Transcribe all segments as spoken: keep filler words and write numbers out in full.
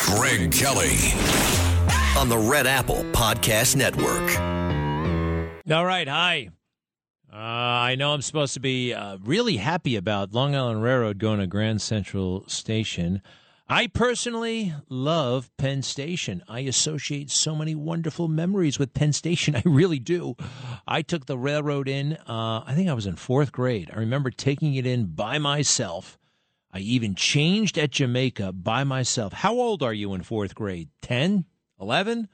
Greg Kelly on the Red Apple Podcast Network. All right, hi. Uh, I know I'm supposed to be uh, really happy about Long Island Railroad going to Grand Central Station. I personally love Penn Station. I associate so many wonderful memories with Penn Station. I really do. I took the railroad in, uh, I think I was in fourth grade. I remember taking it in by myself. I even changed at Jamaica by myself. How old are you in fourth grade? ten? eleven?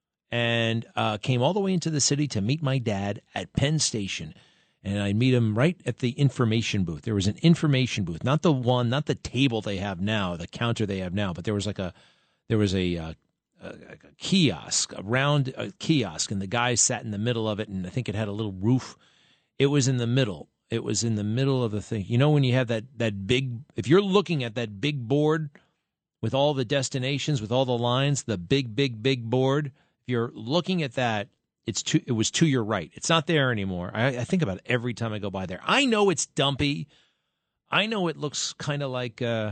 And uh, came all the way into the city to meet my dad at Penn Station. And I meet him right at the information booth. There was an information booth, not the one, not the table they have now, the counter they have now, but there was like a, there was a, uh, a, a kiosk, a round a kiosk, and the guy sat in the middle of it, and I think it had a little roof. It was in the middle. It was in the middle of the thing. You know when you have that that big, if you're looking at that big board with all the destinations, with all the lines, the big, big, big board, if you're looking at that, It's to, it was to your right. It's not there anymore. I, I think about it every time I go by there. I know it's dumpy. I know it looks kind of like, uh,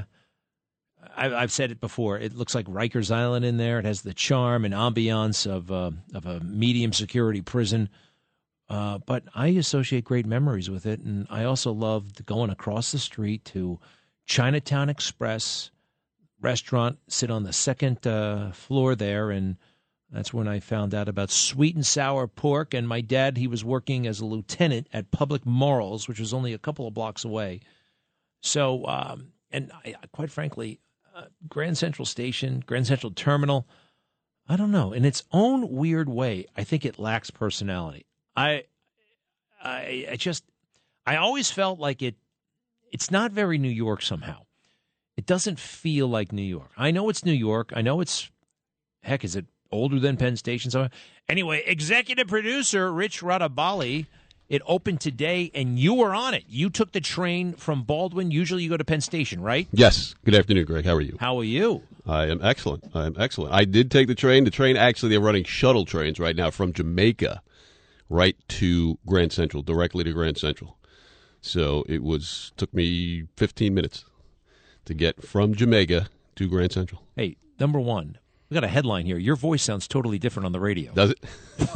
I, I've said it before, it looks like Rikers Island in there. It has the charm and ambiance of, uh, of a medium security prison. Uh, but I associate great memories with it. And I also loved going across the street to Chinatown Express restaurant, sit on the second uh, floor there, and that's when I found out about sweet and sour pork. And my dad, he was working as a lieutenant at Public Morals, which was only a couple of blocks away. So, um, and I, quite frankly, uh, Grand Central Station, Grand Central Terminal, I don't know. In its own weird way, I think it lacks personality. I, I, I just, I always felt like it, it's not very New York somehow. It doesn't feel like New York. I know it's New York. I know it's, heck, is it older than Penn Station? So anyway, executive producer Rich Radabali, it opened today, and you were on it. You took the train from Baldwin. Usually you go to Penn Station, right? Yes. Good afternoon, Greg. How are you? How are you? I am excellent. I am excellent. I did take the train. The train, actually, they're running shuttle trains right now from Jamaica right to Grand Central, directly to Grand Central. So it was took me fifteen minutes to get from Jamaica to Grand Central. Hey, number one, we got a headline here. Your voice sounds totally different on the radio. Does it?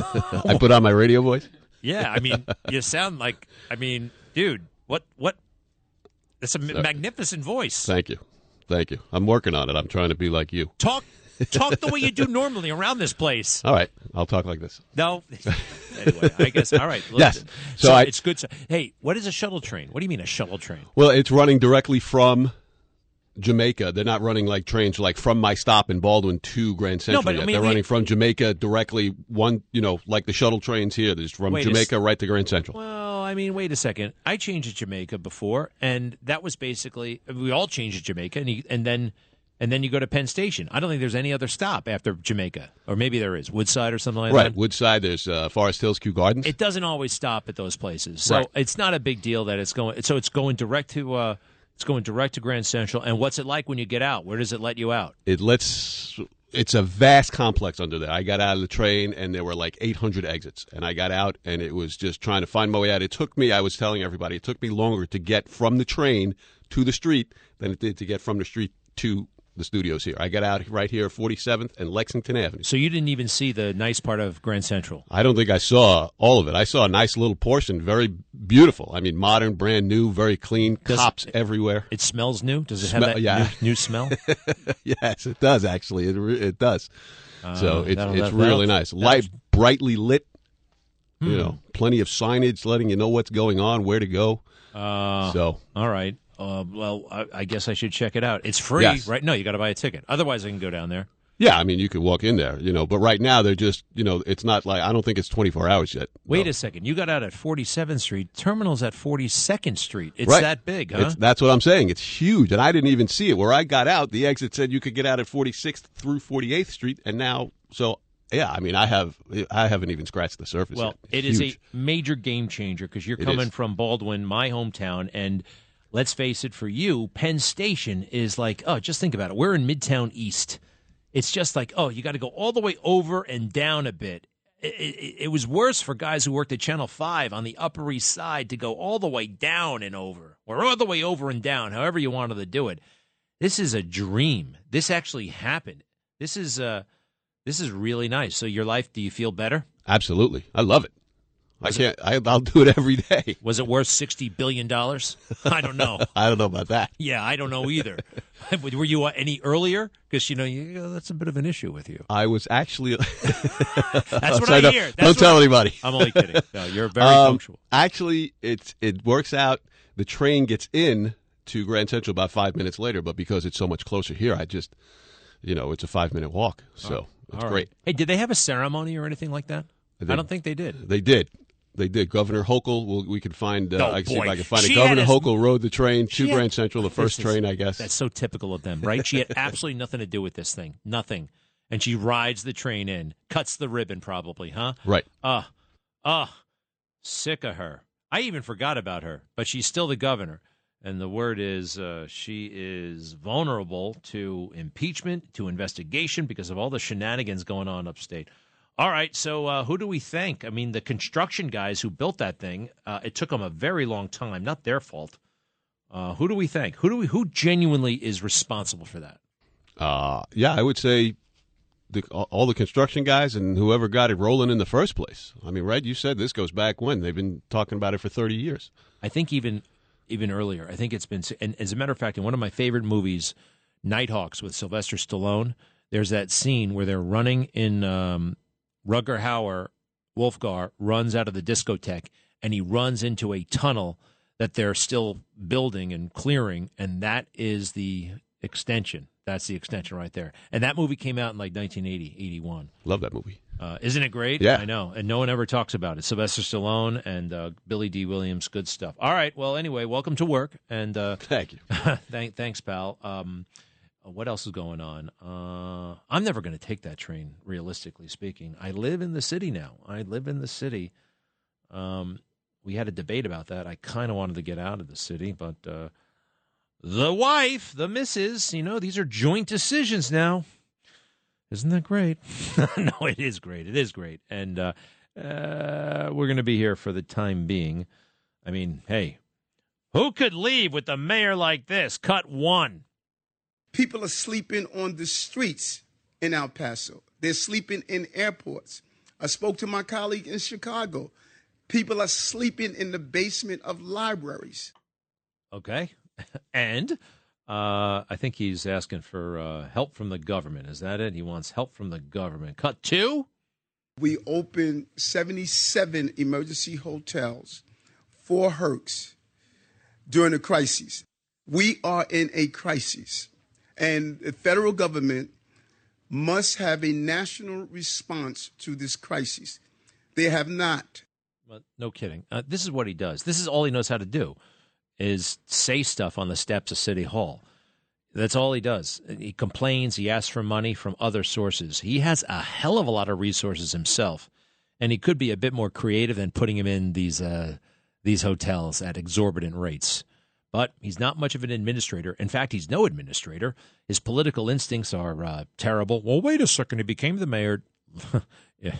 I put on my radio voice? Yeah, I mean, you sound like, I mean, dude, what, what, it's a Sorry. magnificent voice. Thank you. Thank you. I'm working on it. I'm trying to be like you. Talk, talk the way you do normally around this place. All right. I'll talk like this. No. Anyway, I guess, all right. Listen. Yes. So, So I- it's good. So, hey, what is a shuttle train? What do you mean a shuttle train? Well, it's running directly from Jamaica. They're not running like trains like from my stop in Baldwin to Grand Central but, I yet. mean, They're we- running from Jamaica directly, one, you know, like the shuttle trains here. There's from Wait a Jamaica s- right to Grand Central. Well, I mean, wait a second. I changed at Jamaica before, and that was basically, we all changed at Jamaica, and, you, and then and then you go to Penn Station. I don't think there's any other stop after Jamaica, or maybe there is, Woodside or something like Right, that. Woodside, there's uh, Forest Hills, Kew Gardens. It doesn't always stop at those places, so Right. it's not a big deal that it's going. So it's going direct to uh, it's going direct to Grand Central. And what's it like when you get out? Where does it let you out? It lets, it's a vast complex under there. I got out of the train, and there were like eight hundred exits. And I got out, and it was just trying to find my way out. It took me, I was telling everybody, it took me longer to get from the train to the street than it did to get from the street to the studios here. I got out right here, forty-seventh and Lexington Avenue. So you didn't even see the nice part of Grand Central. I don't think I saw all of it. I saw a nice little portion, very beautiful. I mean, modern, brand new, very clean, Does- cops everywhere. It smells new. Does it have Smell- that yeah. new, new smell? Yes, it does, actually. It re- it does. so Uh, it's that'll- it's that'll- really nice. that'll- Light, brightly lit, Hmm. you know, plenty of signage letting you know what's going on, where to go. Uh, So, all right. Uh, well, I, I guess I should check it out. It's free, Yes. right? No, you got to buy a ticket. Otherwise, I can go down there. yeah, I mean, you could walk in there, you know, but right now they're just, you know, it's not like, I don't think it's twenty-four hours yet. Wait No. a second. You got out at forty-seventh Street. Terminal's at forty-second Street. It's Right. that big, huh? It's, that's what I'm saying. It's huge, and I didn't even see it. Where I got out, the exit said you could get out at forty-sixth through forty-eighth Street, and now, so yeah, I mean, I have, I haven't even scratched the surface. Well, yet. it It's is huge. a major game changer because you're It coming is. from Baldwin, my hometown, and let's face it, for you, Penn Station is like, oh, just think about it. We're in Midtown East. It's just like, oh, you got to go all the way over and down a bit. It, it, it was worse for guys who worked at Channel five on the Upper East Side to go all the way down and over, or all the way over and down, however you wanted to do it. This is a dream. This actually happened. This is uh, this is really nice. So your life, do you feel better? Absolutely. I love it. I can't. I, I'll do it every day. Was it worth sixty billion dollars? I don't know. I don't know about that. Yeah, I don't know either. Were you uh, any earlier? Because, you know, you, that's a bit of an issue with you. I was actually. That's what Sorry, I don't, hear. That's don't tell I, anybody. I'm only kidding. No, you're very um, punctual. Actually, it, it works out. The train gets in to Grand Central about five minutes later, but because it's so much closer here, I just, you know, it's a five-minute walk. So oh, it's right. great. Hey, did they have a ceremony or anything like that? They, I don't think they did. They did. They did. Governor Hochul, we'll, we could find, uh, Oh, I can see boy. if I can find She it. Governor had a- Hochul rode the train to She had- Grand Central, the first This is- train, I guess. That's so typical of them, right? She had absolutely nothing to do with this thing. Nothing. And she rides the train in, cuts the ribbon probably, huh? Right. Uh, uh, sick of her. I even forgot about her, but she's still the governor. And the word is uh, she is vulnerable to impeachment, to investigation because of all the shenanigans going on upstate. All right, so uh, who do we thank? I mean, the construction guys who built that thing, uh, it took them a very long time. Not their fault. Uh, who do we thank? Who do we? Who genuinely is responsible for that? Uh, yeah, I would say the, all the construction guys and whoever got it rolling in the first place. I mean, right, you said this goes back when? They've been talking about it for thirty years. I think even even earlier. I think it's been, and as a matter of fact, in one of my favorite movies, Nighthawks with Sylvester Stallone, there's that scene where they're running in um, Rutger Hauer, Wolfgar, runs out of the discotheque, and he runs into a tunnel that they're still building and clearing, and that is the extension. That's the extension right there. And that movie came out in like nineteen eighty, eighty-one. Love that movie. Uh, isn't it great? Yeah. I know. And no one ever talks about it. Sylvester Stallone and uh, Billy D. Williams, good stuff. All right. Well, anyway, welcome to work. And uh, Thank you. thank, thanks, pal. Um, what else is going on? Uh, I'm never going to take that train, realistically speaking. I live in the city now. I live in the city. Um, we had a debate about that. I kind of wanted to get out of the city, but uh, the wife, the missus, you know, these are joint decisions now. Isn't that great? No, it is great. It is great. And uh, uh, we're going to be here for the time being. I mean, hey, who could leave with a mayor like this? Cut one. People are sleeping on the streets in El Paso. They're sleeping in airports. I spoke to my colleague in Chicago. People are sleeping in the basement of libraries. Okay. And uh, I think he's asking for uh, help from the government. Is that it? He wants help from the government. Cut two. We opened seventy-seven emergency hotels for Herx during the crisis. We are in a crisis, and the federal government must have a national response to this crisis. They have not. Well, no kidding. Uh, this is what he does. This is all he knows how to do, is say stuff on the steps of City Hall. That's all he does. He complains. He asks for money from other sources. He has a hell of a lot of resources himself, and he could be a bit more creative than putting him in these uh, these hotels at exorbitant rates. But he's not much of an administrator. In fact, he's no administrator. His political instincts are uh, terrible. Well, wait a second. He became the mayor. Yeah.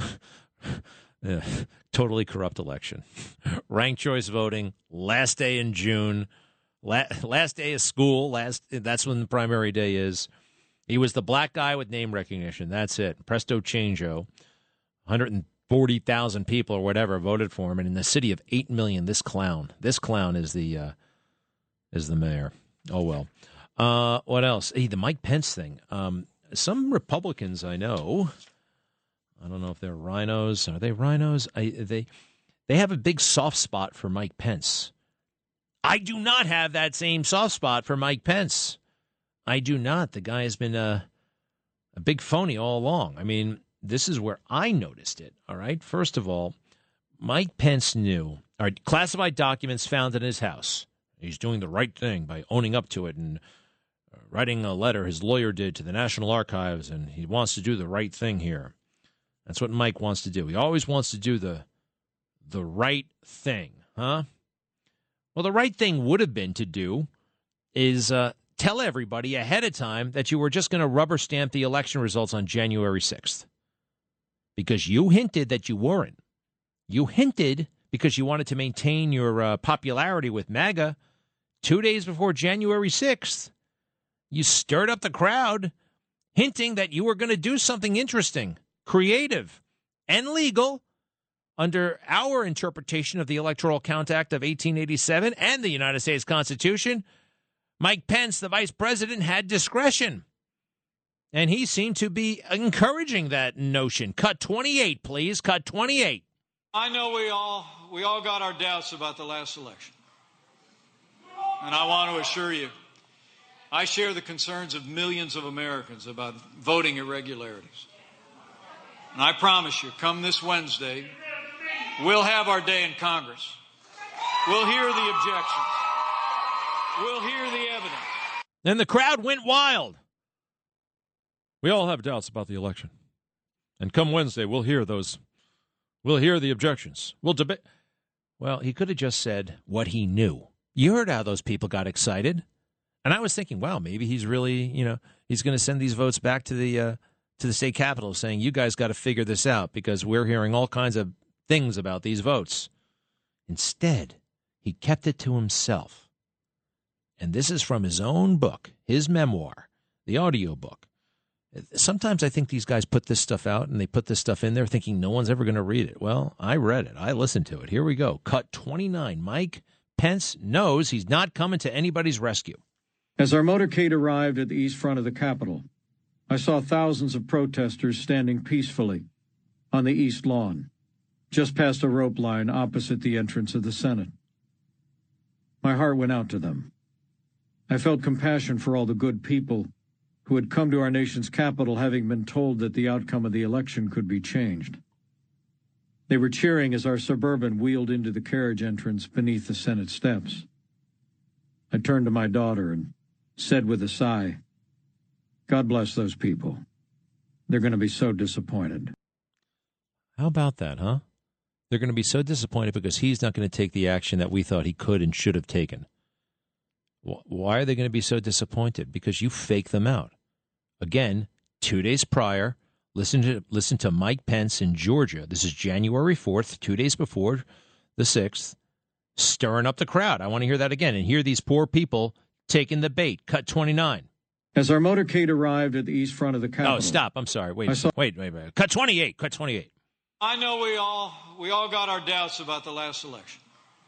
Yeah. Totally corrupt election. Ranked choice voting, last day in June, la- last day of school, last that's when the primary day is. He was the black guy with name recognition. That's it. Presto changeo. one hundred forty thousand people or whatever voted for him. And in the city of eight million, this clown, this clown is the uh, is the mayor. Oh, well. Uh, what else? Hey, the Mike Pence thing. Um, some Republicans I know, I don't know if they're rhinos. Are they rhinos? I, they they have a big soft spot for Mike Pence. I do not have that same soft spot for Mike Pence. I do not. The guy has been a, a big phony all along. I mean, this is where I noticed it, all right? First of all, Mike Pence knew, all right, classified documents found in his house. He's doing the right thing by owning up to it and writing a letter his lawyer did to the National Archives, and he wants to do the right thing here. That's what Mike wants to do. He always wants to do the the right thing, huh? Well, the right thing would have been to do is uh, tell everybody ahead of time that you were just going to rubber stamp the election results on January sixth. Because you hinted that you weren't. You hinted because you wanted to maintain your uh, popularity with MAGA. Two days before January sixth, you stirred up the crowd. hinting that you were going to do something interesting, creative, and legal under our interpretation of the Electoral Count Act of eighteen eighty-seven and the United States Constitution. Mike Pence, the vice president, had discretion. And he seemed to be encouraging that notion. Cut twenty-eight, please. Cut twenty-eight. I know we all we all got our doubts about the last election. And I want to assure you, I share the concerns of millions of Americans about voting irregularities. And I promise you, come this Wednesday, we'll have our day in Congress. We'll hear the objections. We'll hear the evidence. And the crowd went wild. We all have doubts about the election. And come Wednesday, we'll hear those. We'll hear the objections. We'll debate. Well, he could have just said what he knew. You heard how those people got excited. And I was thinking, wow, maybe he's really, you know, he's going to send these votes back to the uh, to the state capitol saying, you guys got to figure this out because we're hearing all kinds of things about these votes. Instead, he kept it to himself. And this is from his own book, his memoir, the audio book. Sometimes I think these guys put this stuff out and they put this stuff in there thinking no one's ever going to read it. Well, I read it. I listened to it. Here we go. Cut twenty-nine. Mike Pence knows he's not coming to anybody's rescue. As our motorcade arrived at the east front of the Capitol, I saw thousands of protesters standing peacefully on the east lawn, just past a rope line opposite the entrance of the Senate. My heart went out to them. I felt compassion for all the good people who had come to our nation's capital having been told that the outcome of the election could be changed. They were cheering as our Suburban wheeled into the carriage entrance beneath the Senate steps. I turned to my daughter and said with a sigh, God bless those people. They're going to be so disappointed. How about that, huh? They're going to be so disappointed because he's not going to take the action that we thought he could and should have taken. Why are they going to be so disappointed? Because you fake them out. Again, two days prior, listen to listen to Mike Pence in Georgia. This is January fourth, two days before the sixth, stirring up the crowd. I want to hear that again and hear these poor people taking the bait. Cut twenty-nine. As our motorcade arrived at the east front of the Capitol. Oh, stop. I'm sorry. Wait, saw- wait, wait, wait. Cut twenty-eight. Cut twenty-eight. I know we all we all got our doubts about the last election.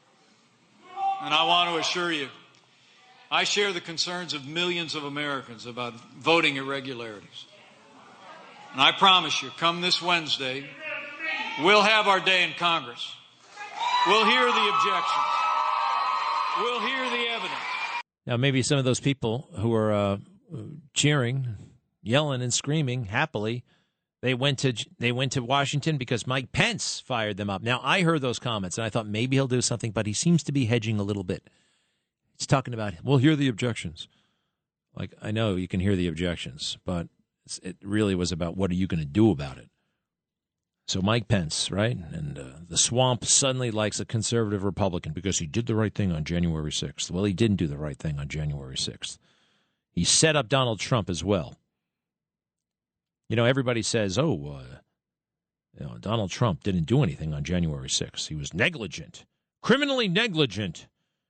And I want to assure you, I share the concerns of millions of Americans about voting irregularities. And I promise you, come this Wednesday, we'll have our day in Congress. We'll hear the objections. We'll hear the evidence. Now, maybe some of those people who are uh, cheering, yelling and screaming happily, they went to they went to Washington because Mike Pence fired them up. Now, I heard those comments, and I thought maybe he'll do something, but he seems to be hedging a little bit. He's talking about, we'll hear the objections. Like, I know you can hear the objections, but it's, it really was about what are you going to do about it? So Mike Pence, right? And uh, the swamp suddenly likes a conservative Republican because he did the right thing on January sixth. Well, he didn't do the right thing on January sixth. He set up Donald Trump as well. You know, everybody says, oh, uh, you know, Donald Trump didn't do anything on January sixth. He was negligent, criminally negligent.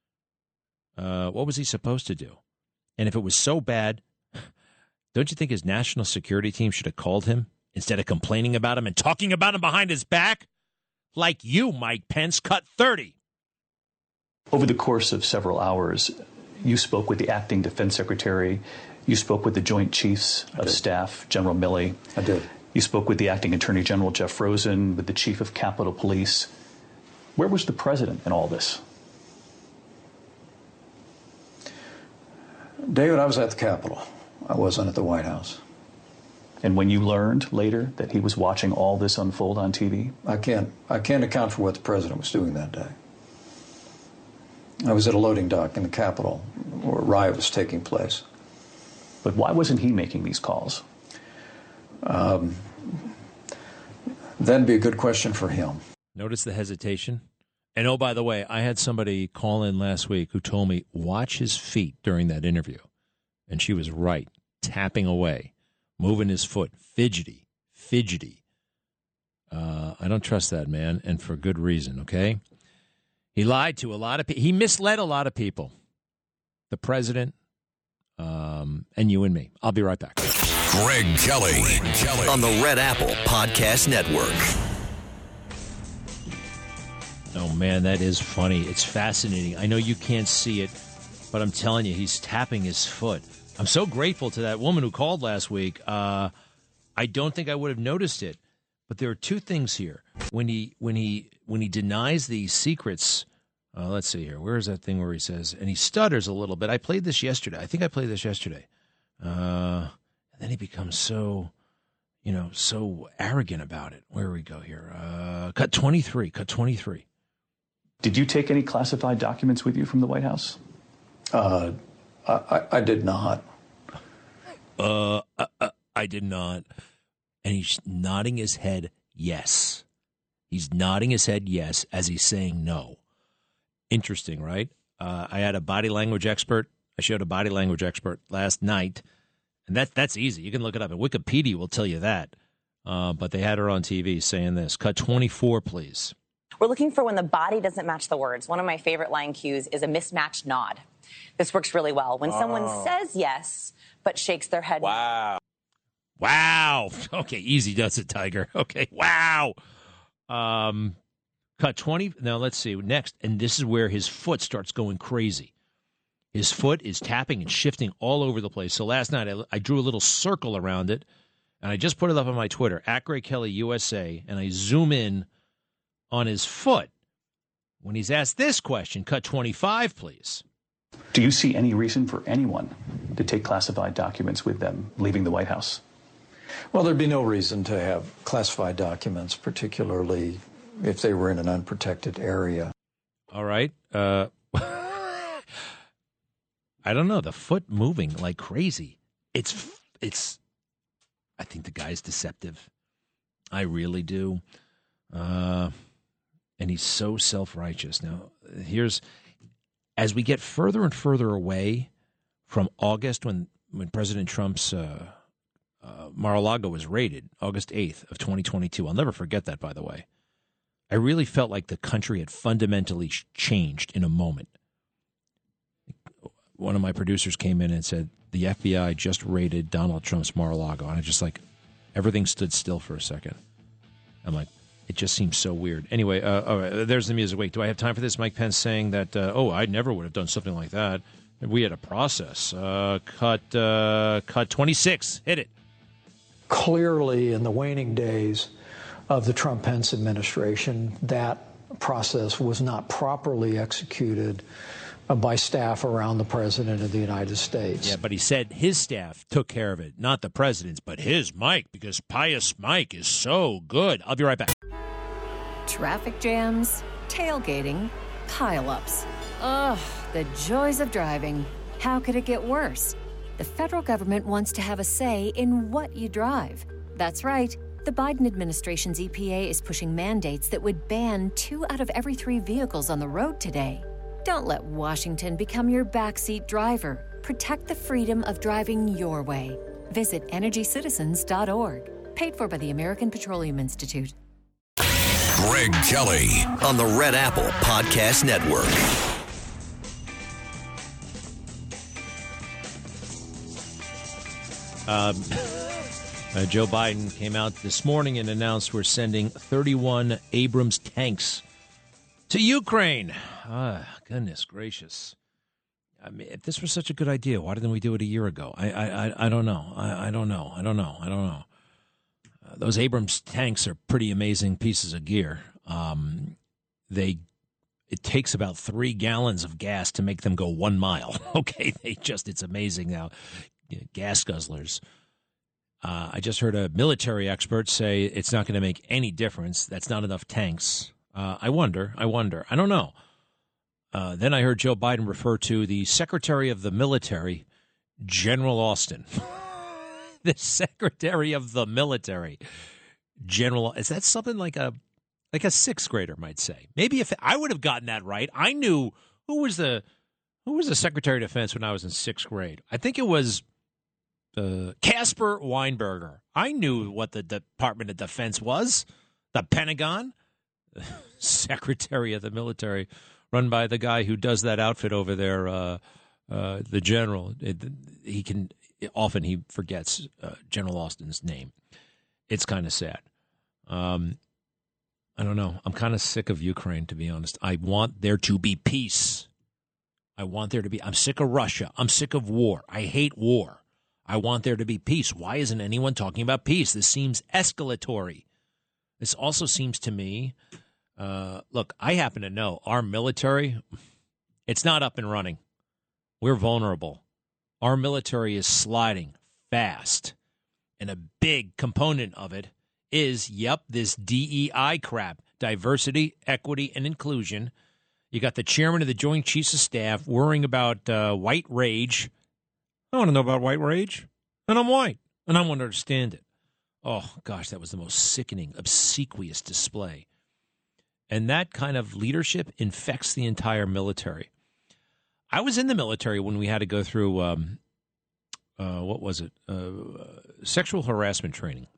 Uh, what was he supposed to do? And if it was so bad, don't you think his national security team should have called him instead of complaining about him and talking about him behind his back? Like you, Mike Pence, cut thirty. Over the course of several hours, you spoke with the acting defense secretary. You spoke with the Joint Chiefs of Staff, General Milley. I did. You spoke with the acting Attorney General, Jeff Rosen, with the Chief of Capitol Police. Where was the president in all this? David, I was at the Capitol. I wasn't at the White House. And when you learned later that he was watching all this unfold on T V? I can't, I can't account for what the president was doing that day. I was at a loading dock in the Capitol where a riot was taking place. But why wasn't he making these calls? Um, that'd be a good question for him. Notice the hesitation. And oh, by the way, I had somebody call in last week who told me, watch his feet during that interview. And she was right, tapping away, moving his foot, fidgety, fidgety. Uh, I don't trust that man, and for good reason, okay? He lied to a lot of people. He misled a lot of people. The president, um, and you and me. I'll be right back. Greg Kelly, Greg Kelly on the Red Apple Podcast Network. Oh, man, that is funny. It's fascinating. I know you can't see it, but I'm telling you, he's tapping his foot. I'm so grateful to that woman who called last week. Uh, I don't think I would have noticed it, but there are two things here. When he when he when he denies the secrets, uh, let's see here. Where is that thing where he says, and he stutters a little bit. I played this yesterday. I think I played this yesterday. Uh, and then he becomes so, you know, so arrogant about it. Where do we go here? Uh, cut twenty-three. Cut twenty-three. Did you take any classified documents with you from the White House? Uh, I, I did not. Uh, uh, uh, I did not. And he's nodding his head yes. He's nodding his head yes as he's saying no. Interesting, right? Uh, I had a body language expert. I showed a body language expert last night. And that, that's easy. You can look it up. And Wikipedia will tell you that. Uh, but they had her on T V saying this. Cut twenty-four, please. We're looking for when the body doesn't match the words. One of my favorite line cues is a mismatched nod. This works really well. When oh. someone says yes, but shakes their head. Wow. Wow. Okay, easy does it, Tiger. Okay, wow. Um, cut twenty. Now, let's see. Next, and this is where his foot starts going crazy. His foot is tapping and shifting all over the place. So last night, I, I drew a little circle around it, and I just put it up on my Twitter, at Greg Kelly U S A, and I zoom in on his foot. When he's asked this question, cut twenty-five, please. Do you see any reason for anyone to take classified documents with them leaving the White House? Well, there'd be no reason to have classified documents, particularly if they were in an unprotected area. All right. Uh, I don't know. The foot moving like crazy. It's, it's, I think the guy's deceptive. I really do. Uh, and he's so self-righteous. Now, here's, as we get further and further away from August when, when President Trump's uh, uh, Mar-a-Lago was raided, August eighth of twenty twenty-two. I'll never forget that, by the way. I really felt like the country had fundamentally changed in a moment. One of my producers came in and said, the F B I just raided Donald Trump's Mar-a-Lago. And I just like, everything stood still for a second. I'm like, it just seems so weird. Anyway, uh, all right, there's the music. Wait, do I have time for this? Mike Pence saying that, uh, oh, I never would have done something like that. We had a process. Uh, cut, uh, cut twenty-six. Hit it. Clearly, in the waning days of the Trump-Pence administration, that process was not properly executed by staff around the President of the United States. Yeah, but he said his staff took care of it, not the President's, but his Mike, because Pious Mike is so good. I'll be right back. Traffic jams, tailgating, pileups. Ugh, the joys of driving. How could it get worse? The federal government wants to have a say in what you drive. That's right. The Biden administration's E P A is pushing mandates that would ban two out of every three vehicles on the road today. Don't let Washington become your backseat driver. Protect the freedom of driving your way. Visit energy citizens dot org. Paid for by the American Petroleum Institute. Greg Kelly on the Red Apple Podcast Network. Um, uh, Joe Biden came out this morning and announced we're sending thirty-one Abrams tanks to Ukraine. Ah, goodness gracious. I mean, if this was such a good idea, why didn't we do it a year ago? I I, I don't know. I, I don't know. I don't know. I don't know. Uh, those Abrams tanks are pretty amazing pieces of gear. Um, they it takes about three gallons of gas to make them go one mile. Okay, they just it's amazing now. You know, gas guzzlers. Uh, I just heard a military expert say it's not going to make any difference. That's not enough tanks. Uh, I wonder. I wonder. I don't know. Uh, then I heard Joe Biden refer to the Secretary of the Military, General Austin. The Secretary of the Military, General. Is that something like a like a sixth grader might say? Maybe if I would have gotten that right. I knew who was the who was the Secretary of Defense when I was in sixth grade. I think it was uh, Caspar Weinberger. I knew what the Department of Defense was. The Pentagon, Secretary of the Military, run by the guy who does that outfit over there, uh, uh, the general. It, he can often he forgets uh, General Austin's name. It's kind of sad. Um, I don't know. I'm kind of sick of Ukraine, to be honest. I want there to be peace. I want there to be. I'm sick of Russia. I'm sick of war. I hate war. I want there to be peace. Why isn't anyone talking about peace? This seems escalatory. This also seems to me. Uh, look, I happen to know our military. It's not up and running. We're vulnerable. Our military is sliding fast. And a big component of it is, yep, this D E I crap. Diversity, equity, and inclusion. You got the chairman of the Joint Chiefs of Staff worrying about uh, white rage. I want to know about white rage. And I'm white. And I want to understand it. Oh, gosh, that was the most sickening, obsequious display. And that kind of leadership infects the entire military. I was in the military when we had to go through, um, uh, what was it, uh, sexual harassment training.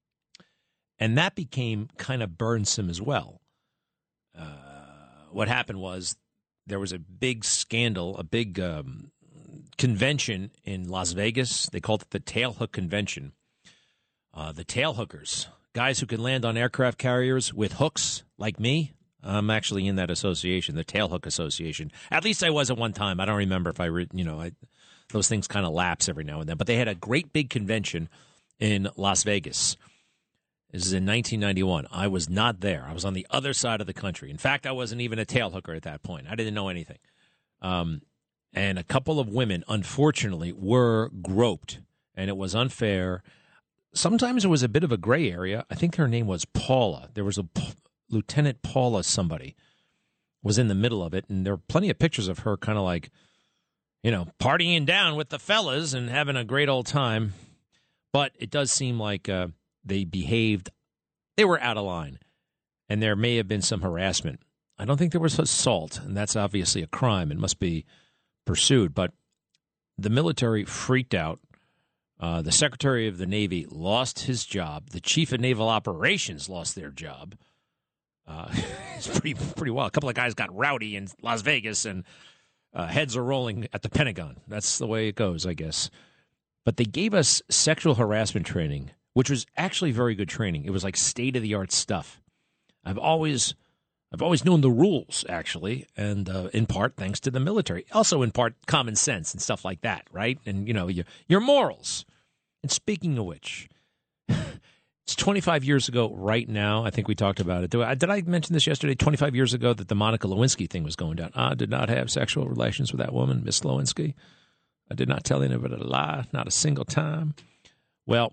And that became kind of burdensome as well. Uh, what happened was there was a big scandal, a big um, convention in Las Vegas. They called it the Tailhook Convention. Uh, the tailhookers, guys who can land on aircraft carriers with hooks like me. I'm actually in that association, the Tailhook Association. At least I was at one time. I don't remember if I, re- you know, I, those things kind of lapse every now and then. But they had a great big convention in Las Vegas. This is in nineteen ninety-one. I was not there. I was on the other side of the country. In fact, I wasn't even a tailhooker at that point. I didn't know anything. Um, and a couple of women, unfortunately, were groped, and it was unfair. Sometimes it was a bit of a gray area. I think her name was Paula. There was a P- Lieutenant Paula somebody was in the middle of it, and there were plenty of pictures of her kind of like, you know, partying down with the fellas and having a great old time. But it does seem like uh, they behaved, they were out of line, and there may have been some harassment. I don't think there was assault, and that's obviously a crime and must be pursued. But the military freaked out. Uh, the Secretary of the Navy lost his job. The Chief of Naval Operations lost their job. Uh, it's pretty pretty wild. A couple of guys got rowdy in Las Vegas, and uh, heads are rolling at the Pentagon. That's the way it goes, I guess. But they gave us sexual harassment training, which was actually very good training. It was like state-of-the-art stuff. I've always... I've always known the rules, actually, and uh, in part thanks to the military. Also, in part, common sense and stuff like that, right? And, you know, your, your morals. And speaking of which, it's twenty-five years ago right now. I think we talked about it. Did I, did I mention this yesterday? twenty-five years ago that the Monica Lewinsky thing was going down. I did not have sexual relations with that woman, Miss Lewinsky. I did not tell anybody a lie, not a single time. Well,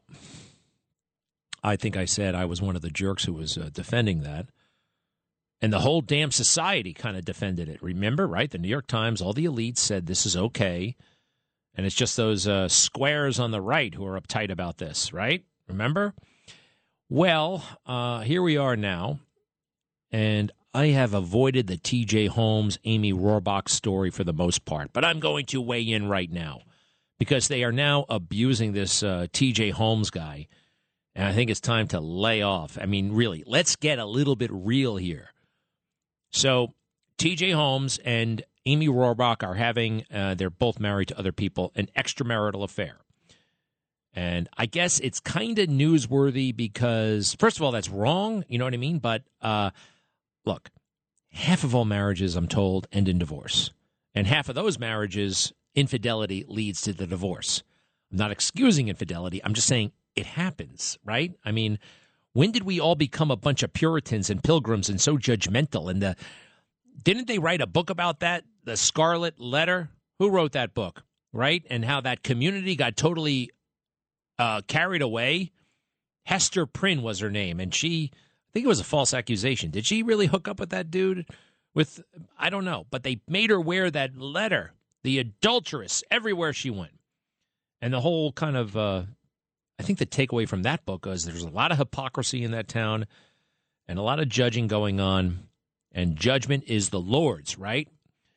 I think I said I was one of the jerks who was uh, defending that. And the whole damn society kind of defended it. Remember, right? The New York Times, all the elites said this is okay. And it's just those uh, squares on the right who are uptight about this, right? Remember? Well, uh, here we are now. And I have avoided the T J Holmes, Amy Rohrbach story for the most part. But I'm going to weigh in right now because they are now abusing this uh, T J Holmes guy. And I think it's time to lay off. I mean, really, let's get a little bit real here. So T J Holmes and Amy Rohrbach are having, uh, they're both married to other people, an extramarital affair. And I guess it's kind of newsworthy because, first of all, that's wrong. You know what I mean? But uh, look, half of all marriages, I'm told, end in divorce. And half of those marriages, infidelity leads to the divorce. I'm not excusing infidelity. I'm just saying it happens, right? I mean, when did we all become a bunch of Puritans and pilgrims and so judgmental? And the didn't they write a book about that, The Scarlet Letter? Who wrote that book, right? And how that community got totally uh, carried away. Hester Prynne was her name, and she, I think it was a false accusation. Did she really hook up with that dude? With I don't know, but they made her wear that letter, the adulteress, everywhere she went. And the whole kind of... Uh, I think the takeaway from that book is there's a lot of hypocrisy in that town and a lot of judging going on, and judgment is the Lord's, right?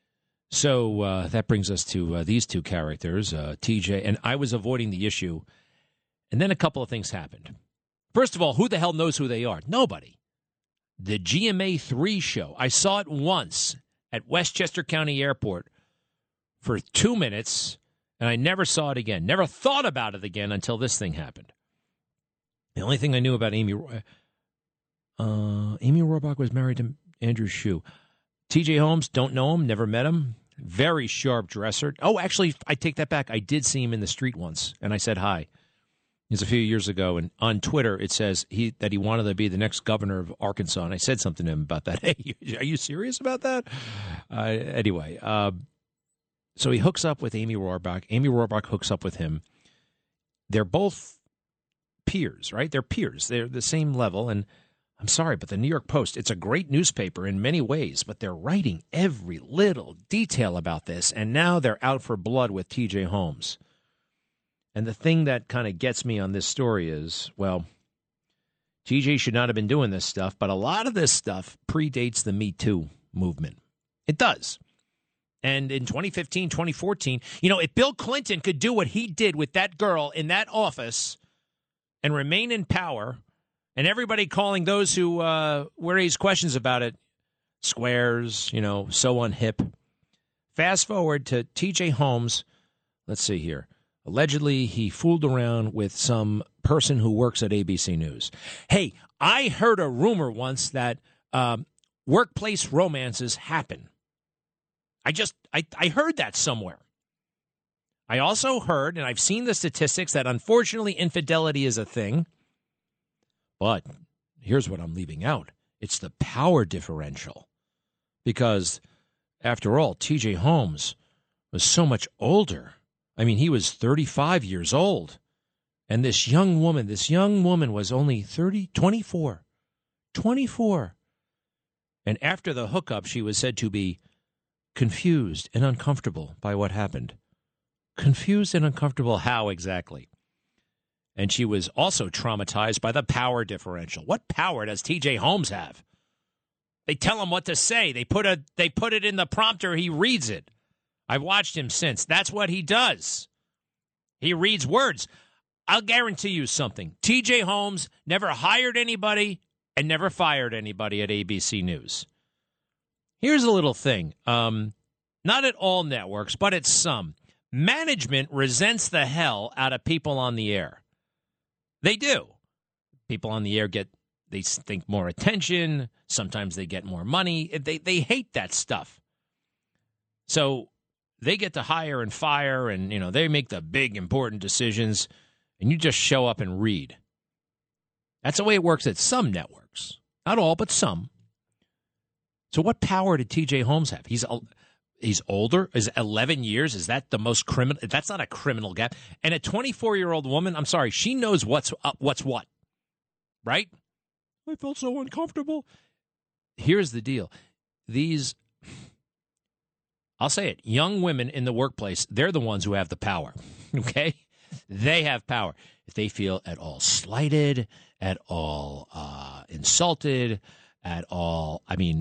So uh, that brings us to uh, these two characters, uh, T J, and I was avoiding the issue, and then a couple of things happened. First of all, who the hell knows who they are? Nobody. The G M A three show, I saw it once at Westchester County Airport for two minutes, and I never saw it again. Never thought about it again until this thing happened. The only thing I knew about Amy, uh, Amy Robach was married to Andrew Shue. T J Holmes, don't know him, never met him. Very sharp dresser. Oh, actually, I take that back. I did see him in the street once, and I said hi. It was a few years ago, and on Twitter it says he that he wanted to be the next governor of Arkansas, and I said something to him about that. Hey, are you serious about that? Uh, anyway, uh, so he hooks up with Amy Rohrbach. Amy Rohrbach hooks up with him. They're both peers, right? They're peers. They're the same level, and I'm sorry, but the New York Post, it's a great newspaper in many ways, but they're writing every little detail about this, and now they're out for blood with T J Holmes. And the thing that kind of gets me on this story is, well, T J should not have been doing this stuff, but a lot of this stuff predates the Me Too movement. It does. And in twenty fifteen, twenty fourteen, you know, if Bill Clinton could do what he did with that girl in that office and remain in power, and everybody calling those who uh, raise questions about it squares, you know, so unhip. Fast forward to T J Holmes. Let's see here. Allegedly, he fooled around with some person who works at A B C News. Hey, I heard a rumor once that um, workplace romances happen. I just, I, I heard that somewhere. I also heard, and I've seen the statistics, that unfortunately infidelity is a thing. But here's what I'm leaving out. It's the power differential. Because, after all, T J Holmes was so much older. I mean, he was thirty-five years old. And this young woman, this young woman was only thirty, twenty-four. twenty-four. And after the hookup, she was said to be confused and uncomfortable by what happened. Confused and uncomfortable how exactly? And she was also traumatized by the power differential. What power does T J Holmes have? They tell him what to say. They put a they put it in the prompter. He reads it. I've watched him since. That's what he does. He reads words. I'll guarantee you something. T J Holmes never hired anybody and never fired anybody at A B C News. Here's a little thing. Um, not at all networks, but at some. Management resents the hell out of people on the air. They do. People on the air get, they think, more attention. Sometimes they get more money. They, they hate that stuff. So they get to hire and fire, and, you know, they make the big, important decisions, and you just show up and read. That's the way it works at some networks. Not all, but some. So what power did T J Holmes have? He's he's older. Is eleven years? Is that the most criminal? That's not a criminal gap. And a twenty-four-year-old woman, I'm sorry, she knows what's uh, what's what, right? I felt so uncomfortable. Here's the deal. These... I'll say it. Young women in the workplace, they're the ones who have the power, okay? They have power. If they feel at all slighted, at all uh, insulted, at all, I mean,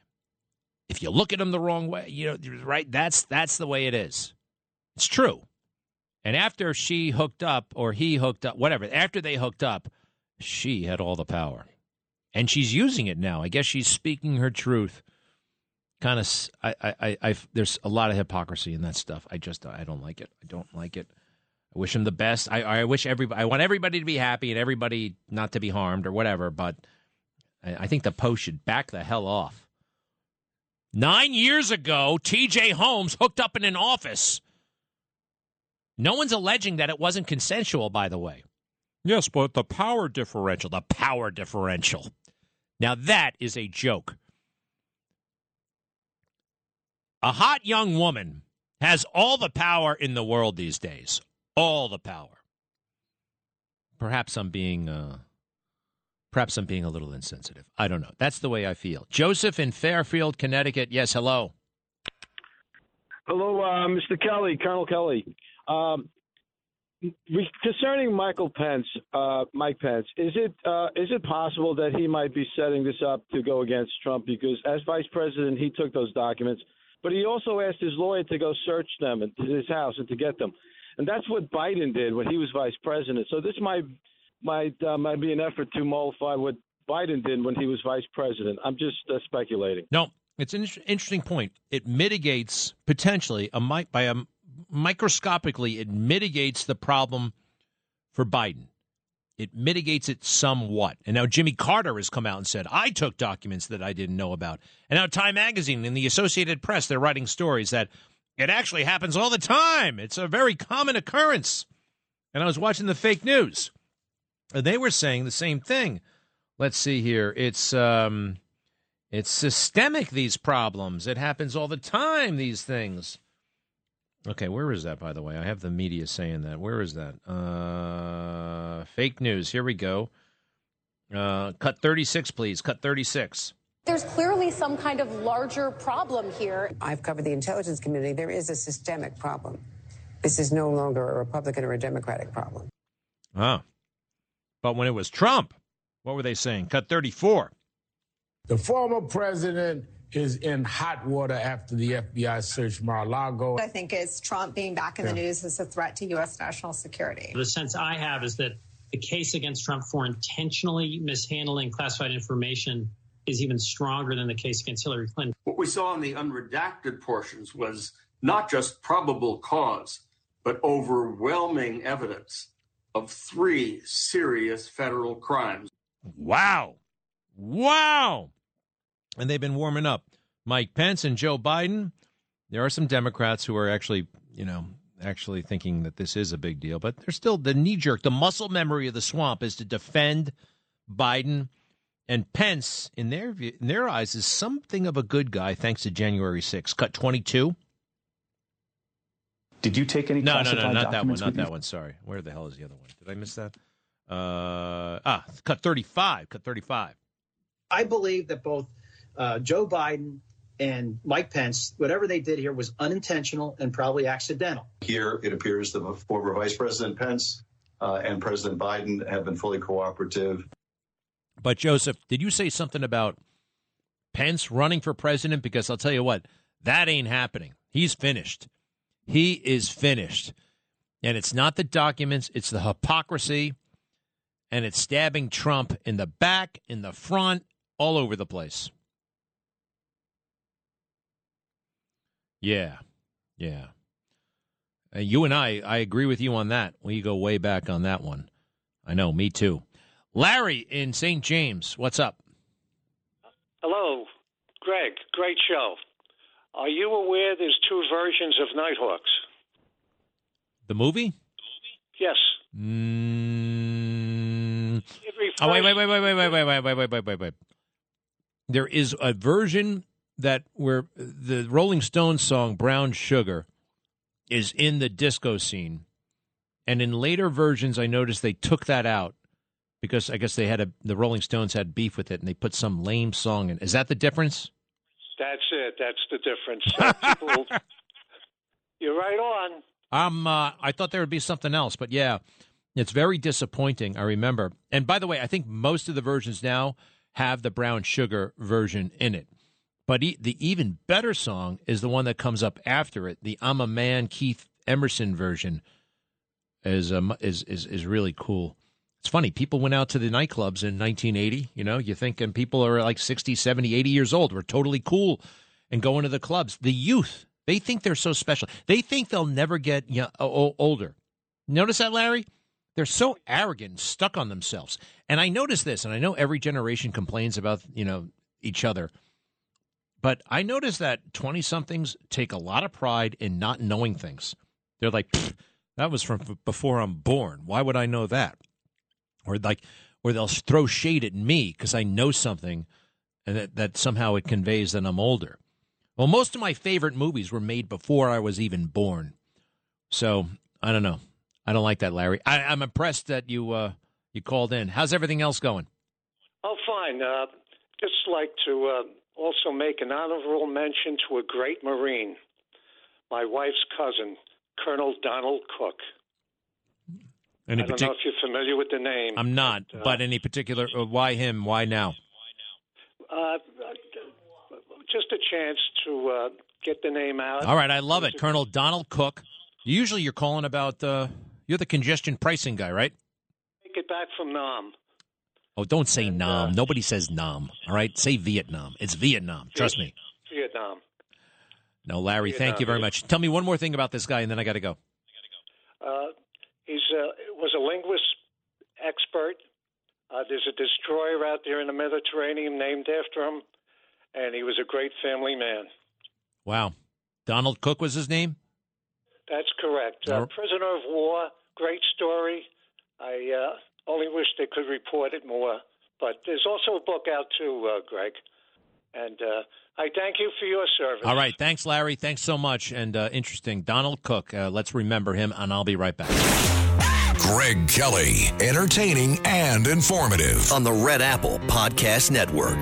if you look at them the wrong way, you know, right, that's that's the way it is. It's true. And after she hooked up, or he hooked up, whatever, after they hooked up, she had all the power. And she's using it now. I guess she's speaking her truth. Kind of, I, I, I, there's a lot of hypocrisy in that stuff. I just, I don't like it. I don't like it. I wish him the best. I, I wish everybody, I want everybody to be happy and everybody not to be harmed or whatever. But I, I think the Post should back the hell off. Nine years ago, T J Holmes hooked up in an office. No one's alleging that it wasn't consensual, by the way. Yes, but the power differential, the power differential. Now that is a joke. A hot young woman has all the power in the world these days. All the power. Perhaps I'm being, uh, perhaps I'm being a little insensitive. I don't know. That's the way I feel. Joseph in Fairfield, Connecticut. Yes, hello. Hello, uh, Mister Kelly, Colonel Kelly. Um, concerning Michael Pence, uh, Mike Pence, is it uh, is it possible that he might be setting this up to go against Trump? Because as vice president, he took those documents. But he also asked his lawyer to go search them at his house and to get them. And that's what Biden did when he was vice president. So this might might uh, might be an effort to mollify what Biden did when he was vice president. I'm just uh, speculating. No, it's an interesting point. It mitigates potentially a mic by a microscopically. It mitigates the problem for Biden. It mitigates it somewhat. And now Jimmy Carter has come out and said, I took documents that I didn't know about. And now Time Magazine and the Associated Press, they're writing stories that it actually happens all the time. It's a very common occurrence. And I was watching the fake news, and they were saying the same thing. Let's see here. It's um, it's systemic, these problems. It happens all the time, these things. Okay, where is that, by the way? I have the media saying that. Where is that? Uh, fake news. Here we go. Uh, cut thirty-six, please. Cut thirty-six. There's clearly some kind of larger problem here. I've covered the intelligence community. There is a systemic problem. This is no longer a Republican or a Democratic problem. Ah. But when it was Trump, what were they saying? Cut thirty-four. The former president is in hot water after the F B I searched Mar-a-Lago. I think is Trump being back in Yeah. the news as a threat to U S national security. The sense I have is that the case against Trump for intentionally mishandling classified information is even stronger than the case against Hillary Clinton. What we saw in the unredacted portions was not just probable cause, but overwhelming evidence of three serious federal crimes. Wow. Wow. And they've been warming up. Mike Pence and Joe Biden. There are some Democrats who are actually, you know, actually thinking that this is a big deal, but they're still the knee jerk. The muscle memory of the swamp is to defend Biden. And Pence, in their view, in their eyes, is something of a good guy thanks to January sixth. Cut twenty-two. Did you take any No, no, classified no, not that one, documents not with that you? one. Sorry. Where the hell is the other one? Did I miss that? Uh, ah, cut thirty-five. Cut thirty-five. I believe that both uh, Joe Biden and Mike Pence, whatever they did here was unintentional and probably accidental. Here, it appears the former Vice President Pence uh, and President Biden have been fully cooperative. But, Joseph, did you say something about Pence running for president? Because I'll tell you what, that ain't happening. He's finished. He is finished. And it's not the documents, it's the hypocrisy, and it's stabbing Trump in the back, in the front, all over the place. Yeah, yeah. Uh, you and I, I agree with you on that. We go way back on that one. I know, me too. Larry in Saint James, what's up? Hello, Greg. Great show. Are you aware there's two versions of Nighthawks? The movie? Yes. Mm. Every Oh, wait, wait, first- wait, wait, wait, wait, wait, wait, wait, wait, wait, wait, wait. There is a version that where the Rolling Stones song Brown Sugar is in the disco scene. And in later versions, I noticed they took that out because I guess they had a, the Rolling Stones had beef with it and they put some lame song in. Is that the difference? That's it. That's the difference. So people, you're right on. Um, uh, I thought there would be something else, but yeah, it's very disappointing. I remember. And by the way, I think most of the versions now have the Brown Sugar version in it. But e- the even better song is the one that comes up after it. The I'm a Man Keith Emerson version is um, is is is really cool. It's funny. People went out to the nightclubs in nineteen eighty. You know, you think, and people are like sixty, seventy, eighty years old. We're totally cool and going to the clubs. The youth, they think they're so special. They think they'll never get you know, o- older. Notice that, Larry? They're so arrogant and stuck on themselves. And I notice this, and I know every generation complains about, you know, each other. But I notice that twenty-somethings take a lot of pride in not knowing things. They're like, that was from f- before I'm born. Why would I know that? Or like, or they'll throw shade at me because I know something, and that, that somehow it conveys that I'm older. Well, most of my favorite movies were made before I was even born. So I don't know. I don't like that, Larry. I, I'm impressed that you uh, you called in. How's everything else going? Oh, fine. Uh, just like to uh, also make an honorable mention to a great Marine, my wife's cousin, Colonel Donald Cook. Any I don't partic- know if you're familiar with the name. I'm not, but, uh, but any particular, uh, why him? Why now? Uh, just a chance to uh, get the name out. All right, I love it. Colonel Donald Cook. Usually you're calling about, uh, you're the congestion pricing guy, right? Take it back from Nam. Oh, don't say Nam. Nobody says Nam, all right? Say Vietnam. It's Vietnam. Trust me. Vietnam. No, Larry, thank you very much. Tell me one more thing about this guy, and then I got to go. Uh, he's uh, was a linguist expert. Uh, there's a destroyer out there in the Mediterranean named after him, and he was a great family man. Wow. Donald Cook was his name? That's correct. Uh, prisoner of war, great story. I uh, only wish they could report it more. But there's also a book out too, uh, Greg. And uh, I thank you for your service. All right. Thanks, Larry. Thanks so much. And uh, interesting. Donald Cook. Uh, let's remember him, and I'll be right back. Greg Kelly, entertaining and informative on the Red Apple Podcast Network.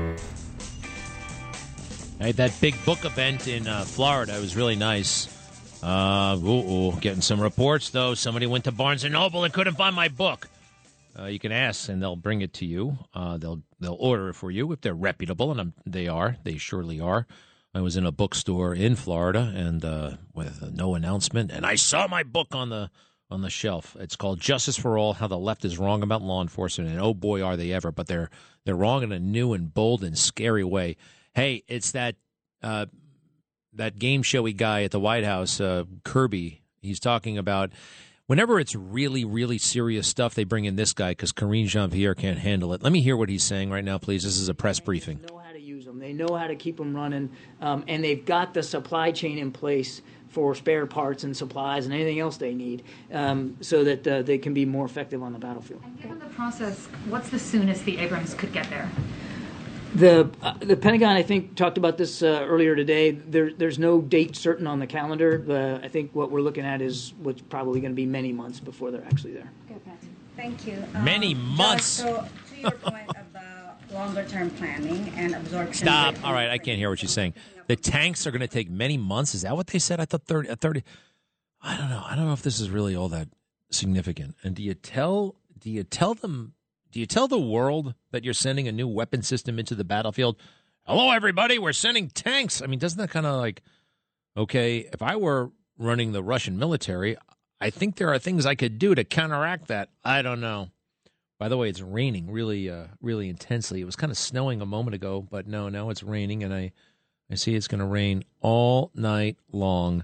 I had that big book event in uh, Florida. It was really nice. Uh, ooh, ooh, getting some reports, though. Somebody went to Barnes and Noble and couldn't find my book. Uh, you can ask, and they'll bring it to you. Uh, they'll they'll order it for you if they're reputable, and I'm, they are. They surely are. I was in a bookstore in Florida, and uh, with uh, no announcement, and I saw my book on the on the shelf. It's called Justice for All: How the Left is Wrong About Law Enforcement, and oh boy, are they ever! But they're they're wrong in a new and bold and scary way. Hey, it's that uh, that game showy guy at the White House, uh, Kirby. He's talking about whenever it's really, really serious stuff, they bring in this guy because Karine Jean-Pierre can't handle it. Let me hear what he's saying right now, please. This is a press briefing. They know how to use them. They know how to keep them running, um, and they've got the supply chain in place for spare parts and supplies and anything else they need, um, so that uh, they can be more effective on the battlefield. And given the process, what's the soonest the Abrams could get there? The uh, the Pentagon, I think, talked about this uh, earlier today. There, there's no date certain on the calendar. Uh, I think what we're looking at is what's probably going to be many months before they're actually there. Okay, thank you. Many Um, months. Josh, so to your point about longer-term planning and absorption. Stop. rate- All right, I can't hear what you're saying. The tanks are going to take many months. Is that what they said? I thought thirty, uh, thirty. I don't know. I don't know if this is really all that significant. And do you tell do you tell them do you tell the world that you're sending a new weapon system into the battlefield? Hello, everybody. We're sending tanks. I mean, doesn't that kind of like, okay, if I were running the Russian military, I think there are things I could do to counteract that. I don't know. By the way, it's raining really, uh, really intensely. It was kind of snowing a moment ago, but no, now it's raining, and I, I see it's going to rain all night long.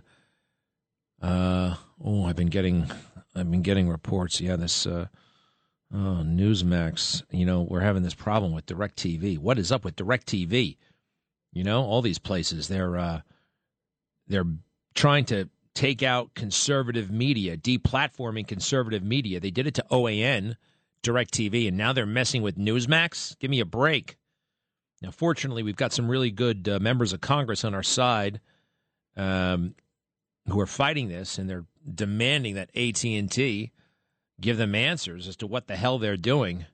Uh, oh, I've been getting, I've been getting reports. Yeah, this uh, oh, Newsmax. You know, we're having this problem with DirecTV. What is up with DirecTV? You know, all these places they're uh, they're trying to take out conservative media, deplatforming conservative media. They did it to O A N, DirecTV, and now they're messing with Newsmax. Give me a break. Now, fortunately, we've got some really good uh, members of Congress on our side um, who are fighting this, and they're demanding that A T and T give them answers as to what the hell they're doing.